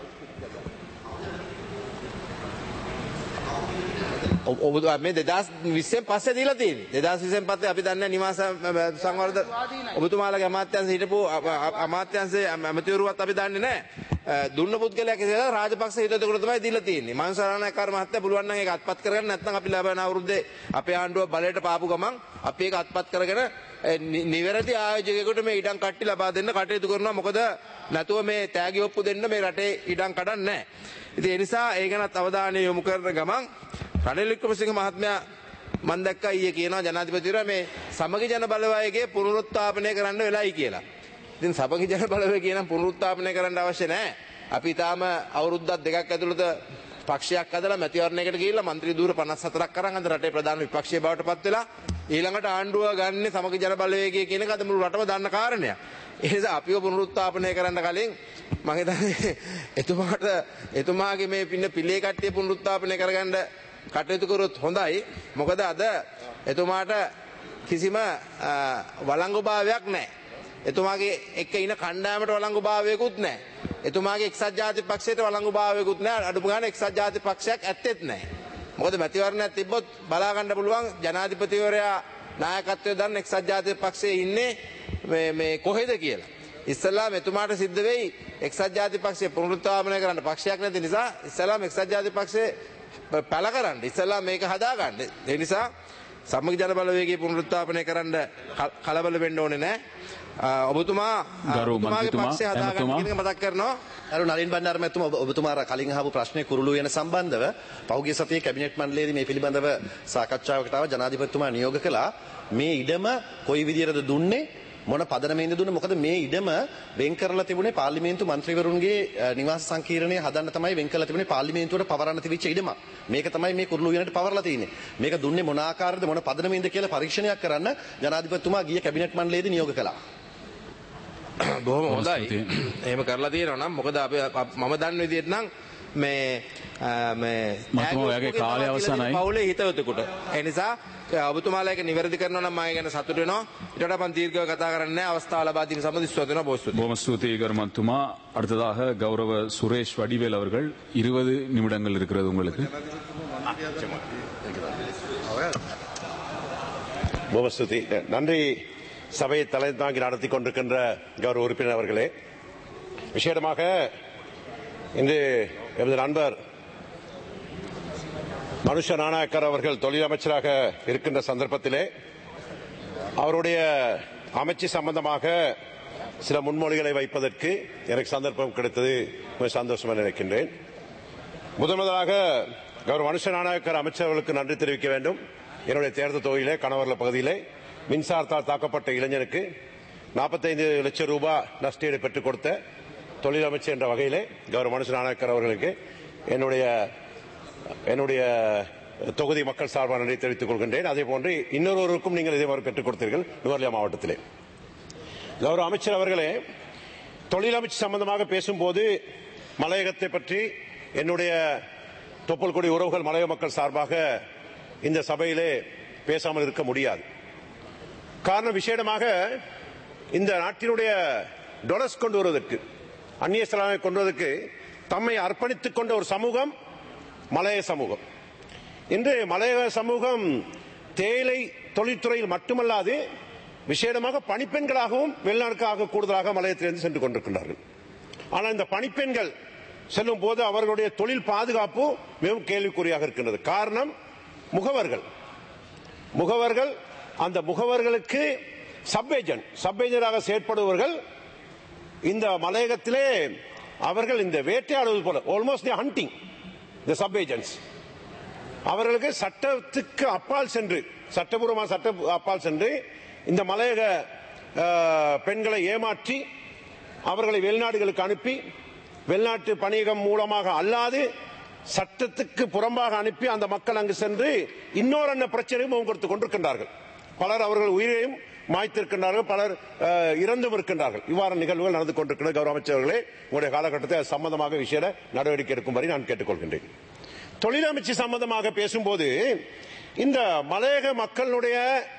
Speaker 3: ඔබ මේ 2020න් පස්සේ දීලා තියෙන්නේ. 2020න් පස්සේ අපි දන්නේ නිවාස සංවර්ධන ඔබතුමාලගේ අමාත්‍යාංශ හිටපු අමාත්‍යාංශයේ ඇමතිවරුවත් අපි දන්නේ නැහැ. දුන්න පුද්ගලයා කියලා රාජපක්ෂ හිතවතෙකුට තමයි දීලා තියෙන්නේ. මාංශාරණාකාර මහත්තයා පුළුවන් නම් ඒක අත්පත් කරගන්න නැත්නම් අපි ලබන අවුරුද්දේ අපේ ආණ්ඩුව බලයට පාපු ගමන් අපි ඒක අත්පත් කරගෙන නිවැරදි ආයෝජකයෙකුට මේ ඉඩම් කට්ටි ලබා දෙන්න කටයුතු කරනවා. මොකද නැතුව මේ තෑගි ඔප්පු දෙන්න මේ රටේ ඉඩම් කඩන්නේ නැහැ. ඉතින් ඒ නිසා ඒ ගැනත් අවධානය යොමු කරන ගමන් රනිල් වික්‍රමසිංහ මහත්මයා මම දැක්කා ඊයේ කියනවා ජනාධිපතිවරයා මේ සමගි ජන බලවේගයේ පුනරුත්ථාපනය කරන්න වෙලායි කියලා. ඉතින් සමගි ජන බලවේගය නම් පුනරුත්ථාපනය කරන්න අවශ්‍ය නැහැ. අපි තාම අවුරුද්දක් දෙකක් ඇතුළත පක්ෂයක් හදලා මැතිවරණයකට ගිහිල්ලා මන්ත්‍රී ධූර 54ක් අරන් අද රටේ ප්‍රධාන විපක්ෂයේ බවට පත් වෙලා ඊළඟට ආණ්ඩුව ගන්න සමගි ජන බලවේගය කියන එක අද මුළු රටම දන්න කාරණයක්. ඒ නිසා අපිව පුනරුත්ථාපනය කරන්න කලින් මම හිතන්නේ එතුමාගේ මේ පිළේ කට්ටිය පුනරුත්ථාපනය කරගන්න කටයුතු කරොත් හොඳයි. මොකද අද එතුමාට කිසිම වළංගුභාවයක් නැහැ. එතුමාගේ එක්ක ඉන කණ්ඩායමට වළංගුභාවයකුත් නැහැ. එතුමාගේ එක්සත් ජාතික පක්ෂයට වළංගුභාවයකුත් නැහැ. අඩුම ගානේ එක්සත් ජාතික පක්ෂයක් ඇත්තෙත් නැහැ. මොකද මැතිවරණයක් තිබ්බොත් බලා ගන්න පුළුවන් ජනාධිපතිවරයා නායකත්වයේ දන්න එක්සත් ජාතික පක්ෂයේ ඉන්නේ මේ කොහෙද කියලා. ඉස්සල්ලාම එතුමාට සිද්ධ වෙයි එක්සත් ජාතික පක්ෂය පුනරුත්ථාපනය කරන්න පක්ෂයක් නැති නිසා ඉස්සල්ලාම එක්සත් ජාතික පක්ෂයේ පැල කරන්න ඉස්සල්ලා මේක හදාගන්න. ඒ නිසා සමගි ජන බලවේගයේ පුනරුත්ථාපනය කරන්න කලබල වෙන්න ඕනේ නැහැ. ඔබතුමා ඔබතුමාගේ පක්ෂය හදාගන්න කියන එක මතක් කරනවා.
Speaker 6: අර නලින් බණ්ඩාර මැතිතුමා ඔබතුමා කලින් අහපු ප්‍රශ්නේ කුරුළු යන සම්බන්ධව පෞද්ගලික සතියේ කැබිනට් මණ්ඩලයේදී මේ පිළිබඳව සාකච්ඡාවකට ආව ජනාධිපතිතුමා නියෝග කළා. මේ ඉඩම කොයි විදියටද දුන්නේ මොන පදනමෙන්ද දුන්නේ? මොකද මේ ඉඩම වෙන් කරලා තිබුණේ පාර්ලිමේන්තු මන්ත්‍රීවරුන්ගේ නිවාස සංකීර්ණය හදන්න තමයි වෙන් කරලා තිබුණේ. පාර්ලිමේන්තුවට පවරන්න තිබිච්ච ඉඩමක්. මේක තමයි මේ කුරුළු උයනට පවරලා තියෙන්නේ. මේක දුන්නේ මොන ආකාරයකද මොන පදනමෙන්ද කියලා පරීක්ෂණයක් කරන්න ජනාධිපතිතුමා ගිය කැබිනට් මණ්ඩලයේදී නියෝග කළා.
Speaker 3: බොහොම හොඳයි. එහෙම කරලා තියෙනවා නම් මොකද අපි මම දන්න විදිහට නම් මේ
Speaker 1: ඔයාගේ කාලය අවසానයි.
Speaker 3: පවුලේ හිතවතෙකුට. ඒ නිසා ඔබතුමාලා ඒක නිවැරදි කරනවා නම් මම ගැන සතුටු වෙනවා. ඊට වඩා මම දීර්ඝව කතා කරන්නේ නැහැ. අවස්ථාව ලබා දීම සම්බන්ධ ස්තුති වෙනවා. බොහොම ස්තුතියි.
Speaker 1: බොහොම ස්තුතියි கருமத்துமா. அடுத்ததாக கௌரவ சுரேஷ் வடிவேல் அவர்கள் 20 நிமிடங்கள் இருக்கிறது உங்களுக்கு.
Speaker 7: பොහොම ස්තුතියි. நன்றி சபையை தலை தாங்கி நடத்தி கொண்டிருக்கின்ற கௌரவ உறுப்பினர் அவர்களே. விசேடமாக இன்று எமது நண்பர் மனுஷ நாணயக்கர் அவர்கள் தொழிலமைச்சராக இருக்கின்ற சந்தர்ப்பத்திலே அவருடைய அமைச்சு சம்பந்தமாக சில முன்மொழிகளை வைப்பதற்கு எனக்கு சந்தர்ப்பம் கிடைத்தது மிக சந்தோஷமாக நினைக்கின்றேன். முதலாக கௌரவ மனுஷ நாணயக்கர் அமைச்சர்களுக்கு நன்றி தெரிவிக்க வேண்டும். என்னுடைய தேர்தல் தொகுதியிலே கணவர்ல பகுதியிலே மின்சாரத்தால் தாக்கப்பட்ட இளைஞனுக்கு 45 லட்சம் ரூபாய் நஷ்டஈடு பெற்றுக் கொடுத்த தொழிலமைச்சர் என்ற வகையிலே கௌரவ மனுஷ நாணயக்கர் அவர்களுக்கு என்னுடைய தொகுதி மக்கள் சார்பாக நன்றி தெரிவித்துக் கொள்கின்றேன். அதே போன்று இன்னொருவருக்கும் நீங்கள் இதே மாதிரி பெற்றுக் கொடுத்தீர்கள் நுவர்லியா மாவட்டத்திலே. கௌரவ அமைச்சர் அவர்களே, தொழிலமைச்சு சம்பந்தமாக பேசும்போது மலையகத்தை பற்றி என்னுடைய தொப்புள்கொடி உறவுகள் மலைய மக்கள் சார்பாக இந்த சபையிலே பேசாமல் இருக்க முடியாது. காரணம் விசேடமாக இந்த நாட்டினுடைய டொலர்ஸ் கொண்டு வருவதற்கு அந்நிய செலாவணி கொண்டு வருவதற்கு தம்மை அர்ப்பணித்துக் கொண்ட ஒரு சமூகம் மலைய சமூகம். இன்று மலைய சமூகம் தேயிலை தொழில்துறையில் மட்டுமல்லாது விசேடமாக பணிப்பெண்களாகவும் வெளிநாடுக்காக கூடுதலாக மலையத்திலிருந்து சென்று கொண்டிருக்கின்றார்கள். ஆனால் இந்த பணிப்பெண்கள் செல்லும் போது அவர்களுடைய தொழில் பாதுகாப்பு மிகவும் கேள்விக்குறியாக இருக்கின்றது. காரணம் முகவர்கள் அந்த முகவர்களுக்கு சப் ஏஜென்டாக செயற்படுபவர்கள் இந்த மலையகத்திலே அவர்கள் இந்த வேட்டையாடுவது போல almost hunting the sub agents அவர்களுக்கு சட்டத்துக்கு அப்பால் சென்று சட்டபூர்வமாக அப்பால் சென்று இந்த மலையக பெண்களை ஏமாற்றி அவர்களை வெளிநாடுகளுக்கு அனுப்பி வெளிநாட்டு பணியகம் மூலமாக அல்லாது சட்டத்துக்கு புறம்பாக அனுப்பி அந்த மக்கள் அங்கு சென்று இன்னொரு பிரச்சனையும் முகம் கொடுத்துக் கொண்டிருக்கின்றார்கள். பலர் அவர்கள் உயிரையும் மாய்த்திருக்கின்றார்கள், பலர் இறந்தும் இருக்கின்றார்கள். இவ்வாறு நிகழ்வுகள் நடந்து கொண்டிருக்கிற கௌரவ அமைச்சர்களே, உங்களுடைய காலகட்டத்தை சம்பந்தமாக விசேட நடவடிக்கை எடுக்கும்படி நான் கேட்டுக்கொள்கின்றேன். தொழிலமைச்சு சம்பந்தமாக பேசும்போது இந்த மலையக மக்களுடைய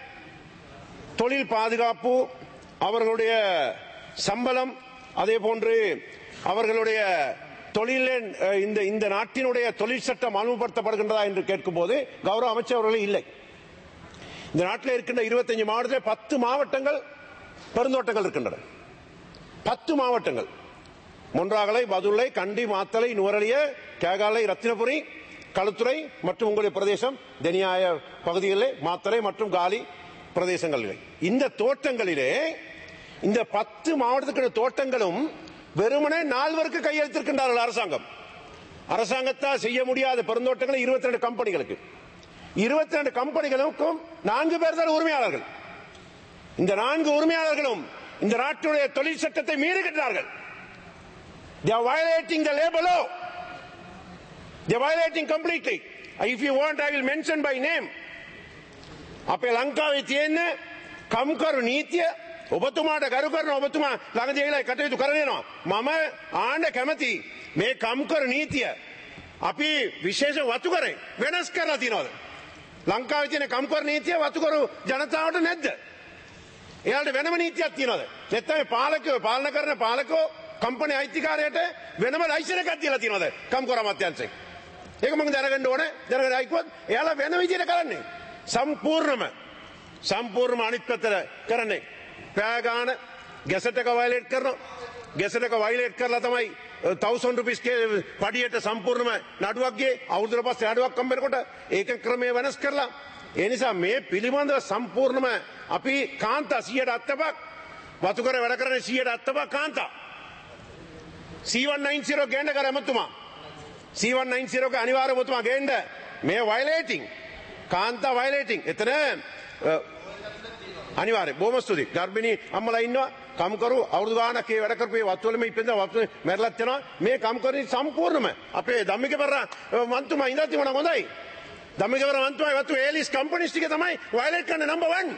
Speaker 7: தொழில் பாதுகாப்பு, அவர்களுடைய சம்பளம், அதே போன்று அவர்களுடைய தொழிலில் இந்த நாட்டினுடைய தொழில் சட்டம் அமல்படுத்தப்படுகின்றதா என்று கேட்கும் போது கௌரவ அமைச்சர் அவர்கள் இல்லை. இந்த நாட்டில் இருக்கின்ற 25 மாவட்டத்தில் 10 மாவட்டங்கள் பெருந்தோட்டங்கள் இருக்கின்றன. 10 மாவட்டங்கள்: மொன்றாகலை, பதுளை, கண்டி, மாத்தளை, நுவரெலிய, கேகாலை, ரத்தினபுரி, களுத்துறை மற்றும் உங்களுடைய பிரதேசம் தெனியாய பகுதிகளிலே மாத்தறை மற்றும் காலி பிரதேசங்களிலே இந்த தோட்டங்களிலே இந்த 10 மாவட்டத்துக்கு தோட்டங்களும் வெறுமனே 4 கையெழுத்திருக்கின்றார்கள். அரசாங்கத்தால் செய்ய முடியாத பெருந்தோட்டங்களை 22 கம்பெனிகளுக்கு, 22 கம்பெனிகளுக்கும் 4 பேர் தான் உரிமையாளர்கள். இந்த 4 உரிமையாளர்களும் இந்த நாட்டுடைய தொழில் சட்டத்தை மீறுகின்றார்கள். They are violating the labor law. They are violating completely. If you want, I will mention by name. අපේ ලංකාවේ තියෙන කම්කරු නීතිය ඔබතුමාට ගරු කරන ඔබතුමා ළඟදී ඒලා කටයුතු කරගෙනවා. මම ආණ්ඩ කැමති මේ කම්කරු නීතිය අපි විශේෂ වතුකරේ වෙනස් කරලා තියෙනවද? ලංකාවේ තියෙන කම්කරු නීතිය වතුකරු ජනතාවට නැද්ද? එයාලට වෙනම නීතියක් තියෙනවද? නැත්නම් පාලකයෝ පාලන කරන පාලකෝ කම්පැනි අයිතිකාරයට වෙනම ලයිසන් එකක් දීලා තියෙනවද කම්කරු අමාත්‍යාංශයෙන්? ඒක මම දැනගන්න ඕනේ. දැනගෙන ආයිකොත් එයාලා වෙන විදිහට කරන්නේ. සම්පූර්ණම අනිත් පැත්තට කරන්නේ. පෑගාන ගැසට් එක වයලේට් කරනවා. ගැසට් එක වයලේට් කරලා තමයි 1000 රුපීස් පඩියට සම්පූර්ණම නඩුවක් ගේ. අවුරුද්දකට පස්සේ නඩුවක් හම්බෙනකොට ඒක ක්‍රමයේ වෙනස් කරලා. ඒ නිසා මේ පිළිබඳව සම්පූර්ණම අපි කාන්තා 175ක් වතුකර වැඩ කරන්නේ 175ක් කාන්තා. C190 ගේන්න කර එමතුමා. C190 එක අනිවාර්යව ඔබතුමා ගේන්න. මේ වයලේටිං කාන්තා වයලේටිං. එතන අනිවාර්ය බොහොම ස්තුතියි. ගර්භිණී අම්මලා ඉන්නවා. කම්කරු අවුරුදු ගානක් ඒ වැඩ කරපු වත්වලම ඉපෙන්දා වත්වල මැරලත් යනවා. මේ කම්කරු සම්පූර්ණම අපේ ධම්මිකපර මන්තුමා ඉඳලා තිබුණා හොඳයි. ධම්මිකපර මන්තුමා වතු ඒලිස් කම්පැනිස් ටික තමයි වයලේට් කරන නම්බර් 1.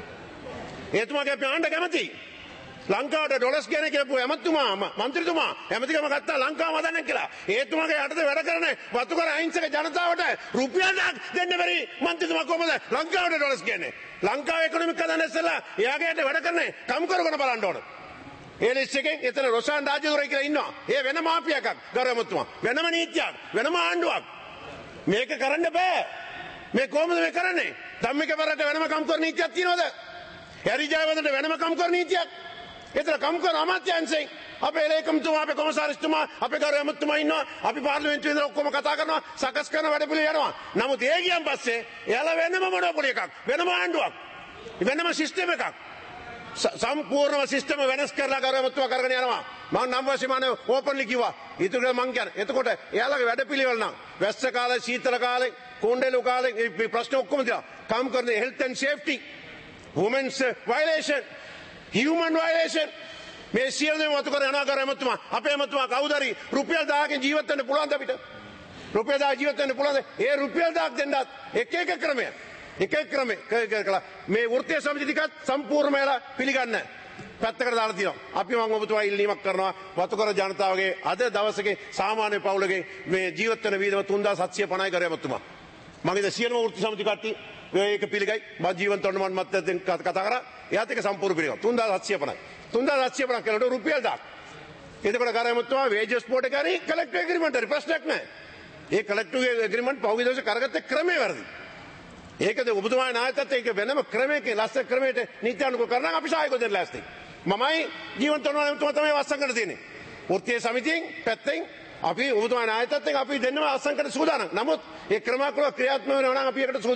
Speaker 7: එතුමාගේ අපි ආණ්ඩ කැමති. ලංකාවට ඩොලර්ස් ගේන කියපු ඇමතුමා මන්ත්‍රීතුමා ඇමතිකම ගත්තා ලංකාව හදන්න කියලා. ඒතුමාගේ යටතේ වැඩ කරන වතුකර අහිංසක ජනතාවට රුපියල් 1000ක් දෙන්න බැරි මන්ත්‍රීතුමා කොහමද ලංකාවට ඩොලර්ස් ගේන්නේ? ලංකාව ඉකොනොමික් හදන්න ඉස්සෙල්ලා එයාගේ යට වැඩ කරන්නේ කම්කරුගෙන බලන්න ඕන. ඒ ලිස්ට් එකෙන් එතන රොෂාන් රාජ්‍යදුරයි කියලා ඉන්නවා. ඒ වෙන මාෆියා එකක් ගෞරවමතුමා. වෙනම නීතියක්, වෙනම ආණ්ඩුවක්. මේක කරන්න බෑ. මේ කොහොමද මේ කරන්නේ? ධම්මිකපරට වෙනම කම්කරු නීතියක් තියෙනවද? එරිජාවදට වෙනම කම්කරු නීතියක්? එතන කම්කරු අමාත්‍යාංශයෙන් අපේ ලේකම්තුමා අපේ කොමසාරිස්තුමා අපේ ගෞරවමතුමා ඉන්නවා. අපි පාර්ලිමේන්තුවේ ඉඳලා ඔක්කොම කතා කරනවා, සකස් කරන වැඩ පිළිවෙල යනවා. නමුත් ඒ ගියන් පස්සේ එයාලා වෙනම මොනොපොලි එකක්, වෙනම ආණ්ඩුවක්, වෙනම සිස්ටම් එකක්, සම්පූර්ණම සිස්ටම වෙනස් කරලා ගෞරවමතුමා කරගෙන යනවා. මම නම් වශයෙන් මම ඕපන්ලි කිව්වා. ඊටු මං කියන්නේ. එතකොට එයාලගේ වැඩ පිළිවෙල නම් වැස්ස කාලේ, සීතල කාලේ, කොණ්ඩේලු කාලේ මේ ප්‍රශ්න ඔක්කොම තියලා කම් කරන health and safety, women's violation, human violation, මේ සියලුම වතු කර යනවා ගෞරවමතුමා. අපේ මතුමා කවුදරි රුපියල් 1000කින් ජීවත් වෙන්න පුළුවන්ද අපිට? රුපියල් 1000 ජීවත් වෙන්න පුළුවන්ද? ඒ රුපියල් 1000ක් දෙන්නත් එක ක්‍රමයක්. එක ක්‍රමයක් කළා. මේ වෘත්තීය සමිති ටිකත් සම්පූර්ණම වෙලා පිළිගන්න. පැත්තකට දාලා තියෙනවා. අපි මම ඔබතුමා ඉල්ලීමක් කරනවා වතුකර ජනතාවගේ අද දවසේ සාමාන්‍ය පවුලගේ මේ ජීවත් වෙන වීදම 3750යි ගෞරවමතුමා. මගේ සියලුම වෘත්තීය සමිති කට්ටිය ඒක පිළිගයි. මම ජීවන්ත වන්න මම මත් කතා කරා. එයාත් එක සම්පූර්ණ පිළිගන්න. 3750යි. 3750 කියලා රුපියල් 1000ක්. එතකොට ගෞරවමතුමා වේජස් බෝඩ් එකේ හරි කලෙක්ටිව් ඇග්‍රීමන්ට් හරි ප්‍රශ්නයක් නැහැ. ඒ කලෙක්ටිව් ඇග්‍රීමන්ට් පහුගිය දවසේ කරගත්ත ක්‍රමේ වැරදි. ඒකද ඔබතුමාගේ නායකත්වයට ඒක වෙනම ක්‍රමයක ලස්ස ක්‍රමයට නීති අනුකූල කරනවා. අපි සහායක දෙන්න ලෑස්ති. මමයි ජීවන්ත වන්න ඔබතුමා තමයි වස්සම් කරන්න තියෙන්නේ. වෘත්තීය සමිතියෙන් පැත්තෙන් අපි ඔබතුමාගේ නායකත්වයෙන් අපි දෙන්නම වස්සම් කරන්න සූදානම්. නමුත් ඒ ක්‍රමානුකූලව ක්‍රියාත්මක වෙනවා නම් අපි ඒකට සූදානම්.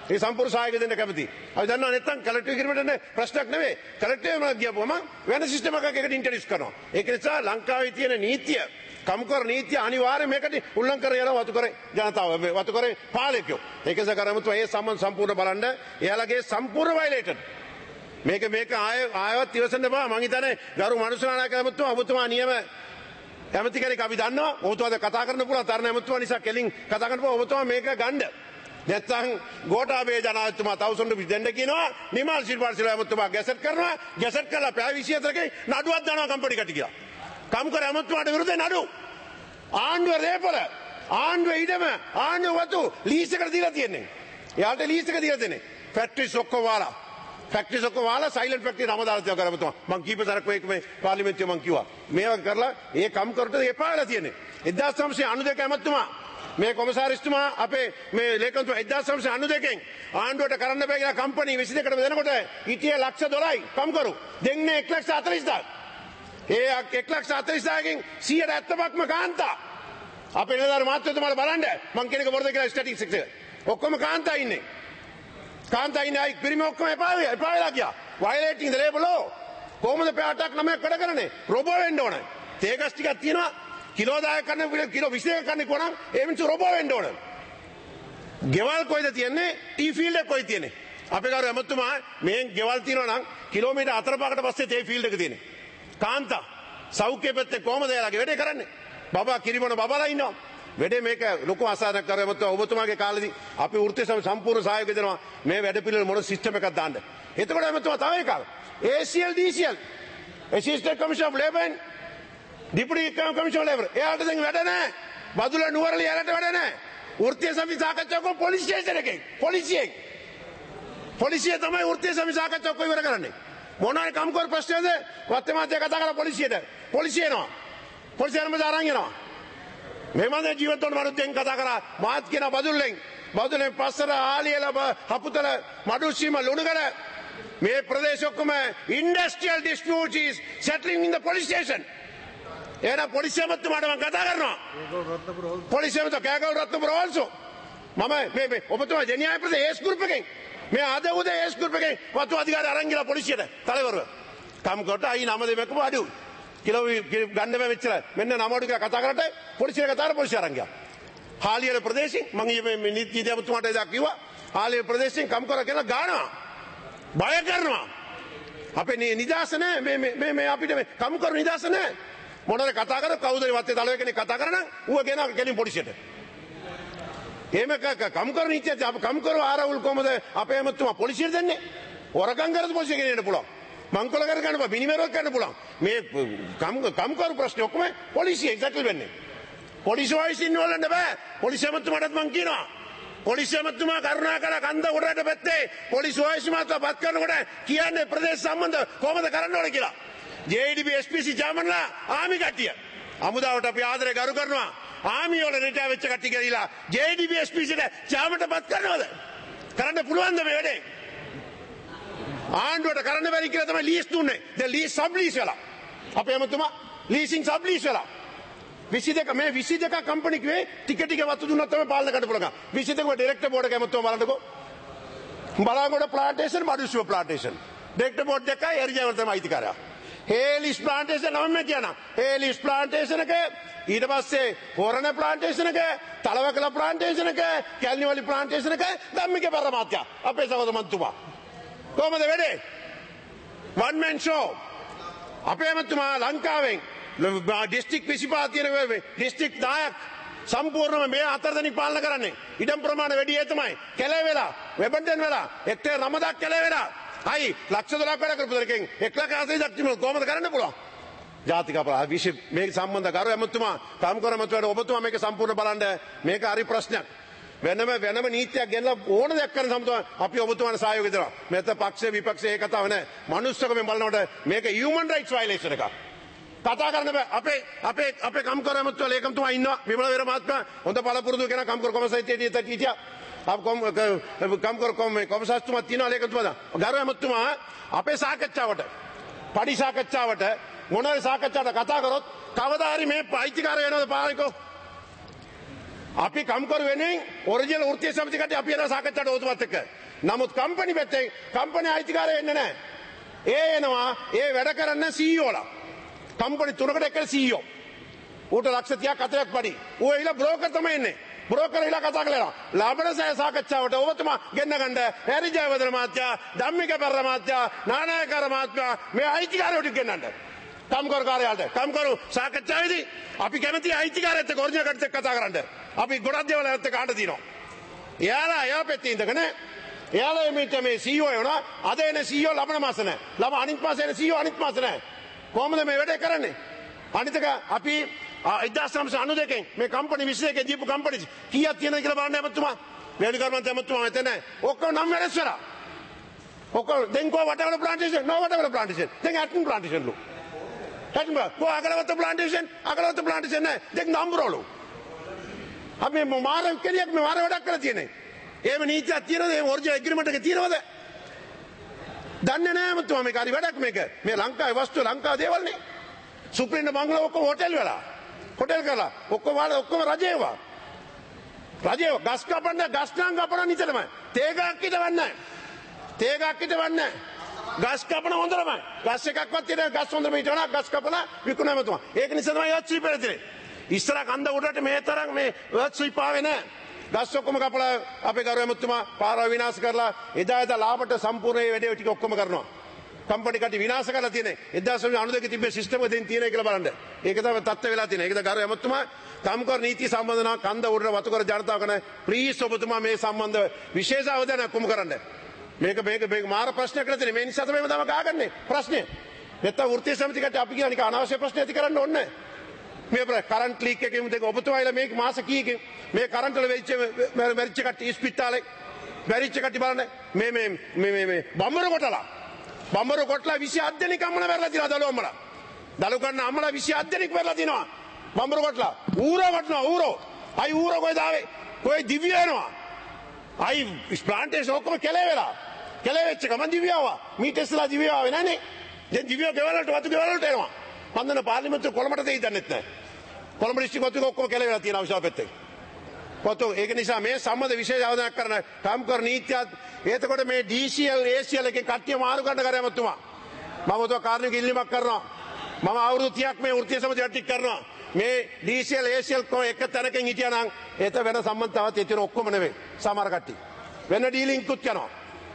Speaker 7: ඒ සම්පූර්ණ සහායක දෙන්න කැමති. අපි දන්නවා නැත්නම් කලෙක්ටිව් කිරීමට ප්‍රශ්නයක් නෙවෙයි. කලෙක්ටිව් එකක් ගියපුවම වෙන සිස්ටම් එකක් එකට ඉන්ට්‍රොඩියුස් කරනවා. ඒක නිසා ලංකාවේ තියෙන නීතිය කම්කර නීතිය අනිවාර්යයෙන් මේකට උල්ලංඝන කරන යනවා වතුකරේ ජනතාව වතුකරේ පාලකයෝ. ඒක නිසා කරමුතු ඒ සම්පූර්ණ බලන්න එයාලගේ සම්පූර්ණ වයලේටඩ්. මේක ආයවත් ඉවසන්න බෑ. මං හිතන්නේ ගරු මනුෂ්‍යනායක ඇමතුමා ඔබතුමා නියම ඇමති කෙනෙක් අපි දන්නවා. ඔබතුමාද කතා කරන්න පුළුවන් තරණ ඇමතුමා නිසා කෙලින් කතා කරන්න පුළුවන්. ඔබතුමා මේක ගන්න. නැත්තම් ගෝඨාභය ජනාධිපතිතුමා තවුසොන්ඩු දෙන්න කියනවා. නිමල් සිල්වාසිල ඇමතුමා ගැසට් කරනවා. ගැසට් කරලා පැය 24කේ නඩුවක් දානවා කම්පැනි කට කියලා. කම්කර ඇමතුමාට විරුද්ධ නඩු. ආණ්ඩුව රේපල ආණ්ඩුව ඉඩම ආණ්ඩුව වතු ලීස් එකට දීලා තියෙන්නේ. එයාට ලීස් එක දීලා තියෙන්නේ. ෆැක්ටරිස් ඔක්කොම වාලා. ෆැක්ටරිස් ඔක්කොම වාලා සයිලන්ට් ෆැක්ටරි නම දාලා තියෙනවා කරමුතුමා. මං කීප සැරයක් මේ පාර්ලිමේන්තුවේ මං කිව්වා. මේවා කරලා ඒ කම්කරට එපා වෙලා තියෙන්නේ. 1992 ඇමතුමා මේ කොමසාරිස්තුමා අපේ මේ ලේකම්තුමා 1992 ආණ්ඩුවට කරන්න බෑ කියලා කම්පැනි 22කට දෙනකොට හිටියේ ලක්ෂ 12යි කම්කරු. දෙන්නේ 1,40,000. ඒ 1,40,000කින් 175ක්ම කාන්තා. අපේ නිලධාරි මාත්‍යතුමාලා බලන්න මං කෙනෙක් වරද කියලා ස්ටැටිස්ටික්ස් එක. ඔක්කොම කාන්තා ඉන්නේ. කාන්තා ඉන්නේ අය පිරිමි ඔක්කොම එපා වෙලා ගියා. Violating the labour law. කොහොමද පැටක් නමයක් කඩ කරන්නේ? රොබෝ වෙන්න ඕන. තේගස් ටිකක් තියෙනවා. කිලෝ 10ක් කන්න කිලෝ 22ක් කන්නේ කොහොනම් ඒ මිනිස්සු රොබෝ වෙන්න ඕන. ගෙවල් කොයිද තියෙන්නේ? ටී ෆීල්ඩ් එක කොයි තියෙන්නේ? අපේ ගාර ඇමතුමා මේ ගෙවල් තියෙනවා නම් කිලෝමීටර් 4-5කට පස්සේ තේ ෆීල්ඩ් එක තියෙන්නේ. කාන්තා සෞඛ්‍ය පැත්තේ කොහමද එයාලගේ වැඩේ කරන්නේ? බබා කිරිබොන බබලා ඉන්නවා. වැඩේ මේක ලොකු අසහනයක් කරවමත් ඔබතුමාගේ කාලෙදී අපි වෘත්තීය සම්පූර්ණ සහයෝගය දෙනවා මේ වැඩ පිළිවෙල මොන සිස්ටම් එකක්ද දාන්න. එතකොට එමතුමා තව එකක්. ACL DCL Assistant Commissioner of Labour and Deputy Commissioner of Labour. එයාට දැන් වැඩ නැහැ. බදුල නුවරළි එයාලට වැඩ නැහැ. වෘත්තීය සමිති සාකච්ඡාවක පොලිස් ස්ටේෂන් එකේ පොලිසිය තමයි වෘත්තීය සමිති සාකච්ඡාවක ඉවර කරන්නේ. මොනවාරි කම්කර ප්‍රශ්නයද වත්තමාත්‍ය කතා කරලා පොලිසියට පොලිසිය එනවා. පොලිසිය අරන් යනවා. මේ මන්ද ජීවත් වුණ මනුස්සෙන් කතා කරා මාත් කියන බදුල්ලෙන් පස්සට ආලියල හපුතල මඩුස්සීම ලුණුගල මේ ප්‍රදේශ ඔක්කොම industrial dispute is settling in the police station. එහෙනම් පොලිසිය මැතිතුමාට මම කතා කරනවා. පොලිසිය මැතිතුමා කෑගල් රත්නපුර also මම මේ ඔබතුමා ජෙනියා ප්‍රදේශ ඒස් ගෲප් එකෙන් මේ අද උදේ ඒස් ගෲප් එකෙන් වතු අධිකාරී අරන් ගිහලා පොලිසියට තලවරුව කම්කොට අයි නම දෙමකම අඩු කිලෝ ගන්න බෑ මෙච්චර මෙන්න නමඩු කියලා කතා කරලා පොලිසියට කතා කරලා පොලිසිය අරන් ගියා. හාලියල ප්‍රදේශයෙන් මම මේ නීති අධිපතිතුමාට එදා කිව්වා හාලියල ප්‍රදේශයෙන් කම්කර කියලා ගානවා. බය කරනවා. අපේ නිදාස නැහැ මේ අපිට මේ කම්කර නිදාස නැහැ. මොනවාද කතා කරා කවුද වත්තේ තලවේ කෙනෙක් කතා කරා නම් ඌව ගෙනා කෙලින් පොලිසියට. එහෙම කම්කර නීතිය කම්කර ආරවුල් කොහමද අපේ එමතුමා පොලිසියට දෙන්නේ? වරකම් කරද්දී පොලිසිය ගෙනෙන්න පුළුවන්. මංකොල කරගන්න බෑ මිනිමෙරුවක් කරන්න පුළුවන්. මේ කම්කරු ප්‍රශ්න ඔක්කොම පොලිසිය එක්සැක්ට්ලි වෙන්නේ. පොලිසිය වයිස් ඉන්නවලන්න බෑ. පොලිසිය එමතුමාටත් මං කියනවා. පොලිසිය එමතුමා කරුණාකරලා කන්ද උඩට පැත්තේ පොලිසිය වයිස් මාතපත් කරනකොට කියන්නේ ප්‍රදේශ සම්බන්ධ කොහමද කරන්න ඕනේ කියලා. JDB SPC චාමන්ලා ආමි කට්ටිය. අමුදාවට අපි ආදරේ ගරු කරනවා. ආමි වල රිටයර් වෙච්ච කට්ටිය කියලා JDB SPCට චාමටපත් කරනවද? කරන්න පුළුවන්ද මේ වැඩේ? ආණ්ඩුවට කරන්න බැරි කියලා තමයි ලීස් දුන්නේ. දැන් ලීස් සබ් ලීස් වෙලා. අපේ එමතුමා ලීසින් සබ් ලීස් වෙලා. 22 මේ 22 කම්පැනි කිව්වේ ටික වතු දුන්නත් තමයි පාලන කරන්න පුළුවන්. 22 ඩිරෙක්ටර් බෝඩ් එක එමතුමා බලන්නකෝ. බලාගොඩ ප්ලාන්ටේෂන් මඩුස්සුව ප්ලාන්ටේෂන්. ඩිරෙක්ටර් බෝඩ් එකයි එරිජාවල තමයි අයිතිකාරයා. හේලිස් ප්ලාන්ටේෂන් නම කියනවා. හේලිස් ප්ලාන්ටේෂන් එක ඊට පස්සේ හොරණ ප්ලාන්ටේෂන් එක තලවකල ප්ලාන්ටේෂන් එක කැලණිවලි ප්ලාන්ටේෂන් එක ධම්මික පරමාත්‍යා අපේ සහෝදර මන්තුමා කොහමද වැඩේ? one man show. අපේ මන්තුමා ලංකාවෙන් ඩිස්ට්‍රික්ට් 25 තියෙන ඩිස්ට්‍රික්ට් 10ක් සම්පූර්ණයෙන්ම මේ හතර දෙනෙක් පාලන කරන්නේ. ඉඩම් ප්‍රමාණය වැඩි ඒ තමයි. කැලේ වෙලා, වෙබන්ඩන් වෙලා, එක්තේ රමදක් කැලේ වෙලා. අයි ලක්ෂ 12ක් වැඩ කරපු දෙකෙන් 1,80,000ක් තිබුණා. කොහමද කරන්න පුළුවන්? ජාතික අපරාධ විශේෂ මේක සම්බන්ධ කරු එමතුමා කම්කර එමතුමාට ඔබතුමා මේක සම්පූර්ණ බලන්න. මේක හරි ප්‍රශ්නයක්. වෙනම නීතියක් ගෙනලා ඕන දෙයක් කරන සම්තුමා අපි ඔබතුමාට සහයෝගය දෙනවා. මෙත පක්ෂ විපක්ෂ ඒ කතාව නෑ. මනුස්සකමෙන් බලනකොට මේක human rights violation එකක්. කතා කරන්න බෑ. අපේ කම්කර එමතුමා ලේකම්තුමා ඉන්නවා. විමල වීර මහත්මයා හොඳ පළපුරුදු කෙනා කම්කර කොමසයිතියේ හිටියා. කම්කර කොමසාස්තුමා තියෙනවා ලේකම්තුමා. ගරු එමතුමා අපේ සාකච්ඡාවට පඩි සාකච්ඡාවට මොනවාරි සාකච්ඡාවට කතා කරොත් කවදා හරි මේ අයිතිකාරය වෙනවද පාලකෝ? අපි කම්කරු වෙනුවෙන් ඔරිජිනල් වෘත්තීය සමිති කට්ටිය අපි යන සාකච්ඡාට ඔතුමත් එක්ක. නමුත් කම්පැනි පැත්තේ කම්පැනි අයිතිකාරය එන්නේ නැහැ. ඒ එනවා ඒ වැඩ කරන්න CEO-ලා. කම්පැනි තුනකට එක CEO. ඌට ලක්ෂ 30ක් 40ක් පඩි. ඌ ඇවිල්ලා බ්‍රෝකර් තමයි එන්නේ. බ්‍රෝකර් ඇවිල්ලා කතා කරලා ලාභනසය සාකච්ඡාවට ඔබතුමා ගෙන්න ගන්න හැරි ජයවර්ධන මහත්තයා, ධම්මික පෙරේරා මහත්තයා, නානායකර මහත්මයා මේ අයිතිකාරයෝ ටික ගෙන්නන්න. කම්කරු කාර්යාලයට කම්කරු සාකච්ඡාවේදී අපි කැමති අයිතිකාරයත් එක්ක ඔරිජිනල් කට්ටියත් එක්ක කතා කරන්න. අපි ගොඩක් දේවල් ඇත්ත කාට දිනවා. එයා පැත්තේ ඉඳගෙන එයාලා මේ CEO වෙනවා. අද එන CEO ලබන මාස නැහැ. අනිත් මාසේ එන CEO අනිත් මාස නැහැ. කොහොමද මේ වැඩේ කරන්නේ? අනිත් එක අපි 1992 මේ කම්පැනි 21 දීපු කම්පැනි කීයක් තියෙනවද කියලා බලන්න එමතුමා. වේලි කර්මන්ත එමතුමා මෙතන ඔක්කොම නම් වෙනස් වෙලා. ඔක්කොම දැන් කො වටවල ප්ලාන්ටේෂන් නෝ වටවල ප්ලාන්ටේෂන් දැන් ඇටන් ප්ලාන්ටේෂන් ලු. ඇටන් කො අගලවත්ත ප්ලාන්ටේෂන් නැහැ. දැන් නම්බරවලු. අපි මාර කෙලියක් මේ මාර වැඩක් කරලා තියෙන්නේ. එහෙම නීතියක් තියෙනවද? එහෙම ඔරිජිනල් ඇග්‍රීමන්ට් එක තියෙනවද? දන්නේ නැහැ මතුවා මේක හරි වැඩක් මේක. මේ ලංකාවේ වස්තු ලංකාවේ දේවල් නේ. සුප්‍රීම බංගලා ඔක්කොම හොටෙල් වල. හොටෙල් කරලා ඔක්කොම රජේවා. ගස් කපන්න ගස් නම් කපන නිතරම. තේගක් හිටවන්නේ නැහැ. ගස් කපන හොඳටම. ගස් එකක්වත් තියෙන ගස් හොඳටම හිටවනවා ගස් කපලා විකුණනවා මතුවා. ඒක නිසා තමයි යත් සීපෙල තියෙන්නේ. ඉස්සර කන්ද උඩට මේ තරම් මේ වර්ත් ස්විප් ආවේ නැහැ. ගස් ඔක්කොම කපලා අපේ ගරු එමුතුමා පාරව විනාශ කරලා එදා ලාභට සම්පූර්ණ මේ වැඩේ ටික ඔක්කොම කරනවා. කම්පැනි කටි විනාශ කරලා තියෙන්නේ 1992 තිබ්බේ සිස්ටම් එක දෙන්න තියෙන කියලා බලන්න. ඒක තමයි තත්ත්ව වෙලා තියෙන්නේ. ඒකද ගරු එමුතුමා කම්කර නීති සම්බන්ධන කන්ද උඩට වතු කර ජනතාව කරන ප්ලීස් ඔබතුමා මේ සම්බන්ධ විශේෂ අවධානයක් යොමු කරන්න. මේක මාර ප්‍රශ්නයක් කියලා තියෙන්නේ. මේ නිසා තමයි මම ගාගන්නේ ප්‍රශ්නේ. නැත්තම් වෘත්තීය සමිති කට්ටිය අපි කියන එක අනවශ්‍ය ප්‍රශ්න ඇති කරන්න ඕනේ නැහැ. මේ කරන්ට් ලීක් එකකින් දෙක ඔබතුමායිලා මේක මාස කීයකින් මේ කරන්ට් වල මැරිච්ච කට්ටිය ඉස්පිතාලේ මැරිච්ච කට්ටිය බලන්න මේ බම්බර කොටලා 27 දෙනෙක් අම්මලා මැරලා තියලා දලුවම්මලා දලු ගන්න අම්මලා 27 දෙනෙක් මැරලා තිනවා බම්බර කොටලා ඌරෝ වටනවා අයි ඌරෝ කොහෙද ආවේ කොයි දිව්‍ය වෙනවා අයි ප්ලාන්ටේෂන් ඔක්කොම කෙලේ වෙච්ච ගමන් දිව්‍ය ආවා මීටස්ලා දිව්‍ය ආවේ නැනේ දැන් දිව්‍ය ගෙවලට වතු ගෙවලට එනවා පන්දන පාර්ලිමේන්තුව කොළඹට දෙයි දන්නෙත් නැහැ. කොළඹ දිස්ත්‍රික්කය ඔක්කොම කෙල වෙලා තියෙනවා විශාල පැත්තේ. ඒක නිසා මේ සම්බන්ධ විශේෂ අවධානයක් කරන කම්කර නීතියත් එතකොට මේ DCL ACL එකෙන් කට්ටිය මාරු ගන්න කරයමතුමා. මම උදව කාර්මික ඉල්ලීමක් කරනවා. මම අවුරුදු 30ක් මේ වෘත්තීය සමිතිය ටික කරනවා. මේ DCL ACL කෝ එක තැනකින් හිටියානම් ඒත වෙන සම්බන්ධතාවත් එතන ඔක්කොම නෙවෙයි. සමහර කට්ටිය. වෙන ඩීලින්ග්කුත් යනවා.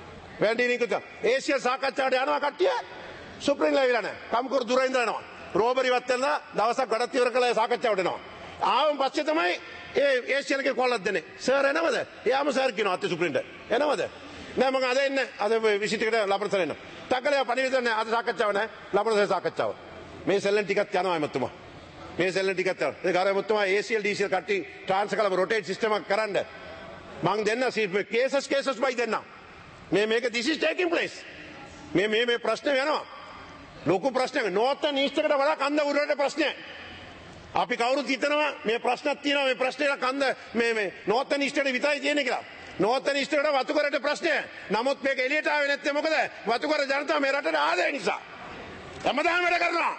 Speaker 7: ACL සාකච්ඡාවට යනවා කට්ටිය. සුප්‍රීම ලෙවල් නැහැ. කම්කර දුර ඉඳලා යනවා. රෝබරි වත්තෙන්ද දවසක් ගඩක් ඉවර කළා සාකච්ඡාවට එනවා. ආවම පස්සේ තමයි ඒ ACL එකේ කොල්ලක් දෙන්නේ. සර් එනවද? එයාම සර් කියනවා අත්ති සුප්‍රීමට. එනවද? නෑ මම අද එන්නේ. අද විසිට් එකට ලබරසර එන්න. තකලේ පණිවිඩ නැහැ. අද සාකච්ඡාව නැහැ. ලබරසර සාකච්ඡාව. මේ සෙල්ලන් ටිකක් යනවා එමතුමා. මේ සෙල්ලන් ටිකක් යනවා. ඒ ගාරේ එමතුමා ACL DCL කට්ටි ට්‍රාන්ස්ෆර් කරලා රොටේට් සිස්ටම් එකක් කරන්න. මං දෙන්න කේසස් බයි දෙන්න. මේක this is taking place. මේ ප්‍රශ්න යනවා. ලොකු ප්‍රශ්නයක් නෝර්තන් ඊස්ට් එකට වඩා කන්ද උඩට ප්‍රශ්නයක්. අපි කවුරුත් හිතනවා මේ ප්‍රශ්නක් තියෙනවා මේ ප්‍රශ්නේ කන්ද මේ නෝර්තන් ඊස්ට් එකට විතරයි තියෙන්නේ කියලා. නෝර්තන් ඊස්ට් එකට වතුකරට ප්‍රශ්නය. නමුත් මේක එළියට ආවේ නැත්තේ මොකද? වතුකර ජනතාව මේ රටට ආදරය නිසා. හැමදාම වැඩ කරනවා.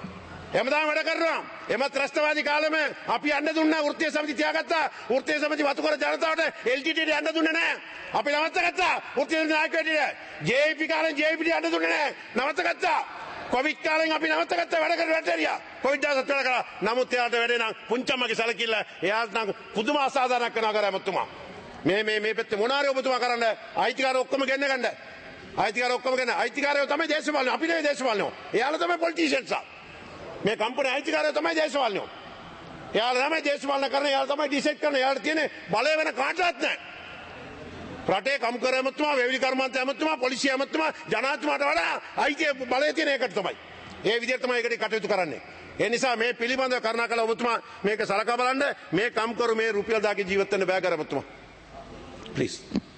Speaker 7: එම ත්‍රස්තවාදී කාලෙම අපි යන්න දුන්නා වෘත්තීය සමිති තියාගත්තා. වෘත්තීය සමිති වතුකර ජනතාවට LTTට යන්න දුන්නේ නැහැ. අපි නවත්ත ගත්තා. වෘත්තීය නායකයෙක් JP කාලෙන් JPට යන්න දුන්නේ නැහැ. නවත්ත ගත්තා. කොවිඩ් කාලෙන් අපි නවත්ත ගත්තා වැඩ කරලා වැටෙරියා. කොවිඩ් දාසත් වැඩ කරා. නමුත් එයාට වැඩේ නම් පුංචම්මගේ සැලකිල්ල එයාට නම් පුදුම අසාධාරණයක් කරනවා කරමුතුමා. මේ පැත්තේ මොනාරි ඔබතුමා කරන්න අයිතිකාරය ඔක්කොම ගෙන්න ගන්න. අයිතිකාරයෝ තමයි දේශපාලනය. අපි නෙවෙයි දේශපාලනයෝ. එයාලා තමයි පොලිටිෂියන්ස්ලා. මේ කම්පැනි අයිතිකාරයෝ තමයි දේශපාලනයෝ. එයාලා තමයි දේශපාලන කරන්නේ. එයාලා තමයි ඩිසයිඩ් කරන්නේ. එයාලා තියෙන්නේ බලය වෙන කාටවත් නැහැ. රටේ කම්කර ඇමතුමා, වේවිලි කර්මාන්ත ඇමතුමා, පොලිසිය ඇමතුමා, ජනාධිපතිතුමාට වඩා අයිතිය බලය තියෙන එකට තමයි. ඒ විදිහට තමයි ඒකට කටයුතු කරන්නේ. ඒ නිසා මේ පිළිබඳව කරුණාකර ඔබතුමා මේක සලකා බලන්න. මේ කම්කරු මේ රුපියල් දාගේ ජීවත් වෙන්න බෑ කරමුතුමා. ප්ලීස්.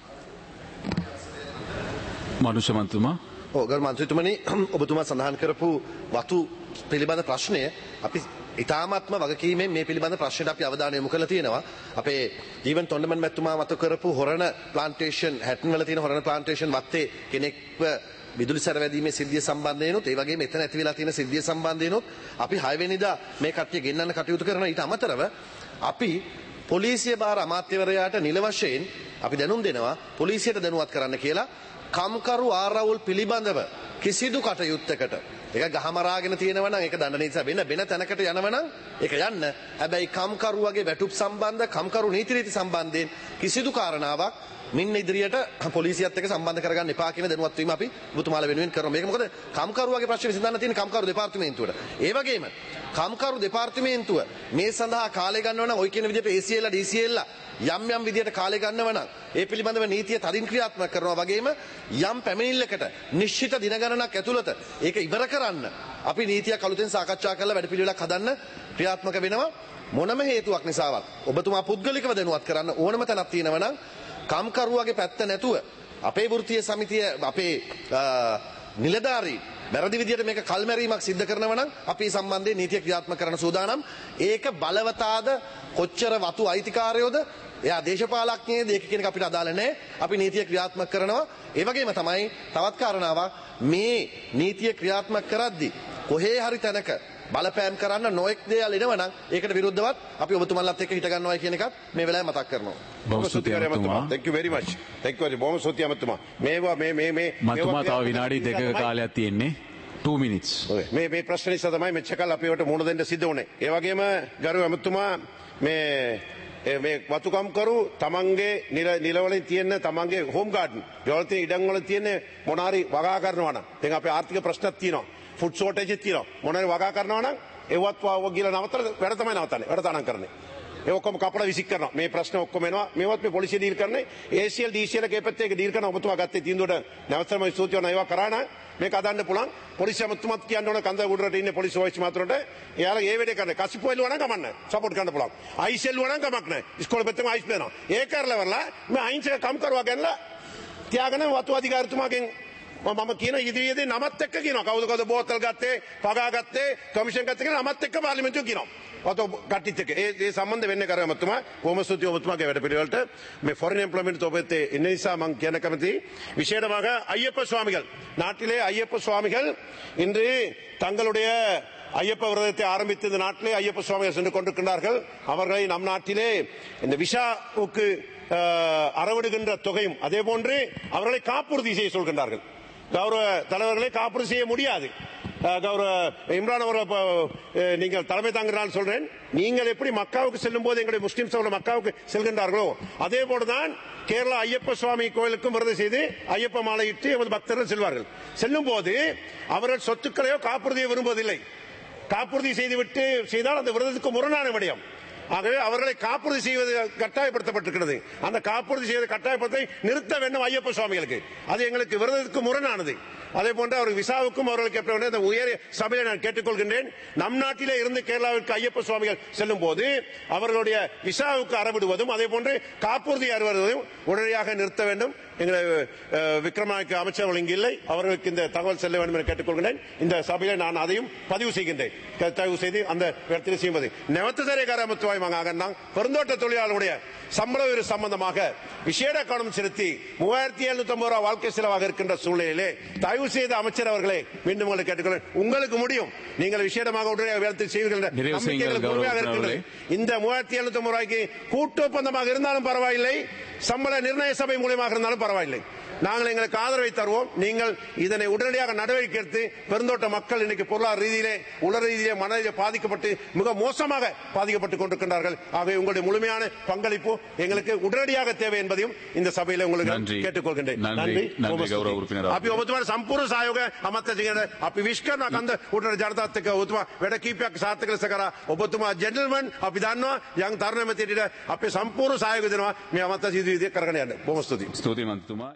Speaker 1: මනුෂ්‍ය මන්ත්‍රීතුමා.
Speaker 6: ගරු මන්ත්‍රීතුමනි ඔබතුමා සඳහන් කරපු වතු පිළිබඳ ප්‍රශ්නය අපි ඉතාමත්ම වගකීමෙන් මේ පිළිබඳ ප්‍රශ්නයට අපි අවධානය යොමු කරලා තියෙනවා. අපේ ජීවන් තොණ්ඩමන් මැතිතුමා මත කරපු හොරණ ප්ලාන්ටේෂන් හැටන් වල තියෙන හොරණ ප්ලාන්ටේෂන් වත්තේ කෙනෙක්ව විදුලි සැරවැදීමේ සිද්ධිය සම්බන්ධයෙන්ුත් ඒ වගේම එතන ඇති වෙලා තියෙන සිද්ධිය සම්බන්ධයෙන්ුත් අපි 6 වෙනිදා මේ කට්ටිය ගෙන්නන්න කටයුතු කරන ඊට අමතරව අපි පොලිසිය භාර අමාත්‍යවරයාට නිල වශයෙන් අපි දැනුම් දෙනවා පොලිසියට දැනුවත් කරන්න කියලා කම්කරු ආරවුල් පිළිබඳව කිසිදු කටයුත්තකට ඒක ගහමරාගෙන තියෙනවා නම් ඒක දඬන නිසා වෙන තැනකට යනවා නම් ඒක යන්න. හැබැයි කම්කරුවගේ වැටුප් සම්බන්ධ කම්කරු නීති රීති සම්බන්ධයෙන් කිසිදු කාරණාවක් මින් ඉදිරියට පොලිසියත් එක්ක සම්බන්ධ කරගන්න එපා කියන දැනුවත් වීම අපි ඔබතුමාලා වෙනුවෙන් කරනවා. මේක මොකද කම්කරුවගේ ප්‍රශ්නේ විසඳන්න තියෙන කම්කරු දෙපාර්තමේන්තුවට. ඒ වගේම කම්කරු දෙපාර්තමේන්තුව මේ සඳහා කාලය ගන්නව නම් ওই කියන විදිහට ACL DCL යම් යම් විදිහට කාලය ගන්නව නම් ඒ පිළිබඳව නීතිය තදින් ක්‍රියාත්මක කරනවා වගේම යම් පැමිණිල්ලකට නිශ්චිත දින ගණනක් ඇතුළත ඒක ඉවර කරන්න අපි නීතියක් අලුතෙන් සාකච්ඡා කරලා වැඩපිළිවෙලක් හදන්න ක්‍රියාත්මක වෙනවා. මොනම හේතුවක් නිසාවත් ඔබතුමා පුද්ගලිකව දැනුවත් කරන්න ඕනම තැනක් තියෙනවා නම් කම්කරුවගේ පැත්ත නැතුව අපේ වෘත්තීය සමිතිය අපේ නිලධාරීන් වැරදි විදියට මේක කල්මැරීමක් සිද්ධ කරනවා නම් අපි සම්බන්ධයෙන් නීතිය ක්‍රියාත්මක කරන්න සූදානම්. ඒක බලවතාද කොච්චර වතු අයිතිකාරයෝද එයා දේශපාලඥයේද ඒක කියන එක අපිට අදාළ නැහැ. අපි නීතිය ක්‍රියාත්මක කරනවා. ඒ වගේම තමයි තවත් කාරණාවක් මේ නීතිය ක්‍රියාත්මක කරද්දී කොහේ හරි තැනක බලපෑම් කරන්න නොඑක් දේවල් එනවා නම් ඒකට විරුද්ධවත් අපි ඔබතුමන්ලත් එක්ක හිට ගන්නවා කියන එකත් මේ වෙලාවේ මතක් කරනවා.
Speaker 7: බොහොම ස්තුතියි අමතුමා. Thank you very much. Thank you බොහොම ස්තුතියි අමතුමා. මේවා මේ
Speaker 1: මතුමා තව විනාඩි 2ක කාලයක් තියෙන්නේ. 2 minutes.
Speaker 7: මේ ප්‍රශ්න නිසා තමයි මෙච්චකල් අපි වට මුණ දෙන්න සිද්ධ වුණේ. ඒ වගේම ගරු අමතුමා මේ වතුකම් කරු තමන්ගේ නිලවලින් තියෙන තමන්ගේ හෝම් ගාඩන් ගෙවල් තියෙන ඉඩම් වල තියෙන මොනාරි වගා කරනවා නම් දැන් අපේ ආර්ථික ප්‍රශ්නක් තියෙනවා. ෆුඩ් ෂෝටේජ් එක තියෙනවා. මොනාරි වගා කරනවා නම් ඒවත් වාව කියලා නවත්තලා වැඩ තමයි නවත්තන්නේ. වැඩ තානම් කරන්නේ. ඒ ඔක්කොම කපලා විසික් කරනවා. මේ ප්‍රශ්න ඔක්කොම එනවා. මේවත් මේ පොලිසිය ඩීල් කරන්නේ. ACL DCL එකේ පැත්තේ ඒක ඩීල් කරන ඔබතුමා ගත්තේ තීන්දුවට නැවතම ස්තුති කරනවා. ඒවා කරා නම් මේක අදන්න පුළුවන්. පොලිසිය අමතුමත් කියන්න ඕන කන්ද උඩරට ඉන්නේ පොලිස් වයිස් මාත්‍රට. එයාලා ඒ වැඩේ කරන්නේ. කසිපොයිල් වුණා නම් කමක් නැහැ. සපෝට් කරන්න පුළුවන්. ICL වුණා නම් කමක් නැහැ. ඉස්කෝලේ පැත්තෙම අයිස් දෙනවා. ඒ කරලා වරලා මේ අයින්සක කම් කරුවා ගන්නලා තියාගෙන වතු අධිකාරිතුමාගෙන් මම කියන ඉදිරියේදී නමත් එක්ක කියනවා කවුද බෝතල් ගත්තේ පගා ගත්තේ කමිෂන් ගත්තේ කියලා නමත් එක්ක පාර්ලිමේන්තුව කියනවා. ඔතෝ කට්ටිත් එක්ක ඒ සම්බන්ධ වෙන්නේ කරමතුමා බොහොම ස්තුතියි ඔබතුමාගේ වැඩ පිළිවෙලට මේ ෆොරින් එම්ප්ලොයිමන්ට් ඔබත්තේ ඉන්න නිසා මම කියන කැමති විශේෂமாக ஐயப்ப சுவாமிகள் நாட்டிலே ஐயப்ப சுவாமிகள் இன்று தங்களுடைய ஐயப்ப விரதத்தை ஆரம்பித்து இந்த நாட்டிலே ஐயப்ப சுவாமிகள் சென்று கொண்டிருக்கிறார்கள். அவர்களை நம் நாட்டிலே இந்த விஷாவுக்கு அறவிடுகின்ற தொகையும் அதே போன்று அவர்களை காப்புறுதி செய்ய சொல்கின்றார்கள். கௌரவ தலைவர்களை காப்புறுதி செய்ய முடியாது. கௌரவ இம்ரான் அவர்கள் நீங்கள் தலைமை தாங்கிறால் சொல்றேன். நீங்கள் எப்படி மக்காவுக்கு செல்லும் போது எங்களுடைய முஸ்லிம் சகோதரர்கள் மக்காவுக்கு செல்கின்றார்களோ அதே போலதான் கேரளா ஐயப்ப சுவாமி கோயிலுக்கும் விரதம் செய்து ஐயப்ப மாலையிட்டு எமது பக்தர்கள் செல்வார்கள். செல்லும் போது அவர்கள் சொத்துக்களையோ காப்புறுதியை விரும்புவதில்லை. காப்புறுதி செய்துவிட்டு செய்தால் அந்த விரதத்துக்கு முரணான விடயம். ஆகவே அவர்களை காப்புறுதி செய்வது கட்டாயப்படுத்தப்பட்டிருக்கிறது. அந்த காப்புறுதி செய்வதை கட்டாயப்படுத்தி நிறுத்த வேண்டும் ஐயப்ப சுவாமிகளுக்கு. அது எங்களுக்கு விரதத்துக்கு முரணானது. அதே போன்று அவர் விசாவுக்கும் அவர்களுக்கு எப்படி உயர் சபையை நான் கேட்டுக்கொள்கின்றேன். நம் நாட்டிலே இருந்து கேரளாவிற்கு ஐயப்ப சுவாமிகள் செல்லும் போது அவர்களுடைய விசாவுக்கு அறவிடுவதும் அதே போன்று காப்புறுதி அறுவதும் உடனடியாக நிறுத்த வேண்டும். எங்களை விக்ரமநாயக்க அமைச்சர்கள் இங்கு இல்லை. அவர்களுக்கு இந்த தகவல் செல்ல வேண்டும் என கேட்டுக்கொள்கின்றேன். இந்த சபையில நான் அதையும் பதிவு செய்கின்றேன். தயவு செய்து அந்த இடத்தில் செய்வது நெவத்தசரே காரமத்துவாய் மகாகன்னாங் பெருந்தோட்ட தொழிலாளர்களுடைய சம்பள உயர்வு சம்பந்தமாக விசேட கவனம் செலுத்தி 3750 ரூபாய் வாழ்க்கை செலவாக இருக்கின்ற சூழ்நிலையிலே தயவு செய்த அமைச்சர் அவர்களே மீண்டும் உங்களை கேட்டுக்கொள்ள உங்களுக்கு முடியும். நீங்கள் விசேடமாக உடனடியாக வேலை செய்வீர்கள் இருக்கின்றது. இந்த 3750 ரூபாய்க்கு கூட்டு ஒப்பந்தமாக இருந்தாலும் பரவாயில்லை, சம்பள நிர்ணய சபை மூலமாக இருந்தாலும் பரவாயில்லை. நாங்கள் எங்களுக்கு ஆதரவை தருவோம். நீங்கள் இதனை உடனடியாக நடவடிக்கை எடுத்து பெருந்தோட்ட மக்கள் இன்னைக்கு பொருளாதார ரீதியிலே உலக ரீதியிலே மனதிலே பாதிக்கப்பட்டு மிக மோசமாக பாதிக்கப்பட்டுக் கொண்டிருக்கின்றார்கள். ஆகவே உங்களுடைய முழுமையான பங்களிப்பு எங்களுக்கு உடனடியாக தேவை என்பதையும் இந்த சபையில உங்களுக்கு கேட்டுக்கொள்கின்றேன். நன்றி. අපි ඔබතුමාට සම්පූර්ණ සහයෝගය අමතක සිටින අපි විශ් කරන කන්ද උඩර ජනතාවත් එක්ක ඔබතුමා වැඩ කීපයක් සාර්ථක ලෙස කරා. ඔබතුමා ජෙන්ටල්මන් අපි දන්නවා යම් තරුණ මැතිරියට අපේ සම්පූර්ණ සහයෝගය දෙනවා මේ අමතක සිදුවීම් කරගෙන යන්න. බොහොම ස්තුතියි.
Speaker 1: ස්තුතියි මන්ත්‍රීතුමා.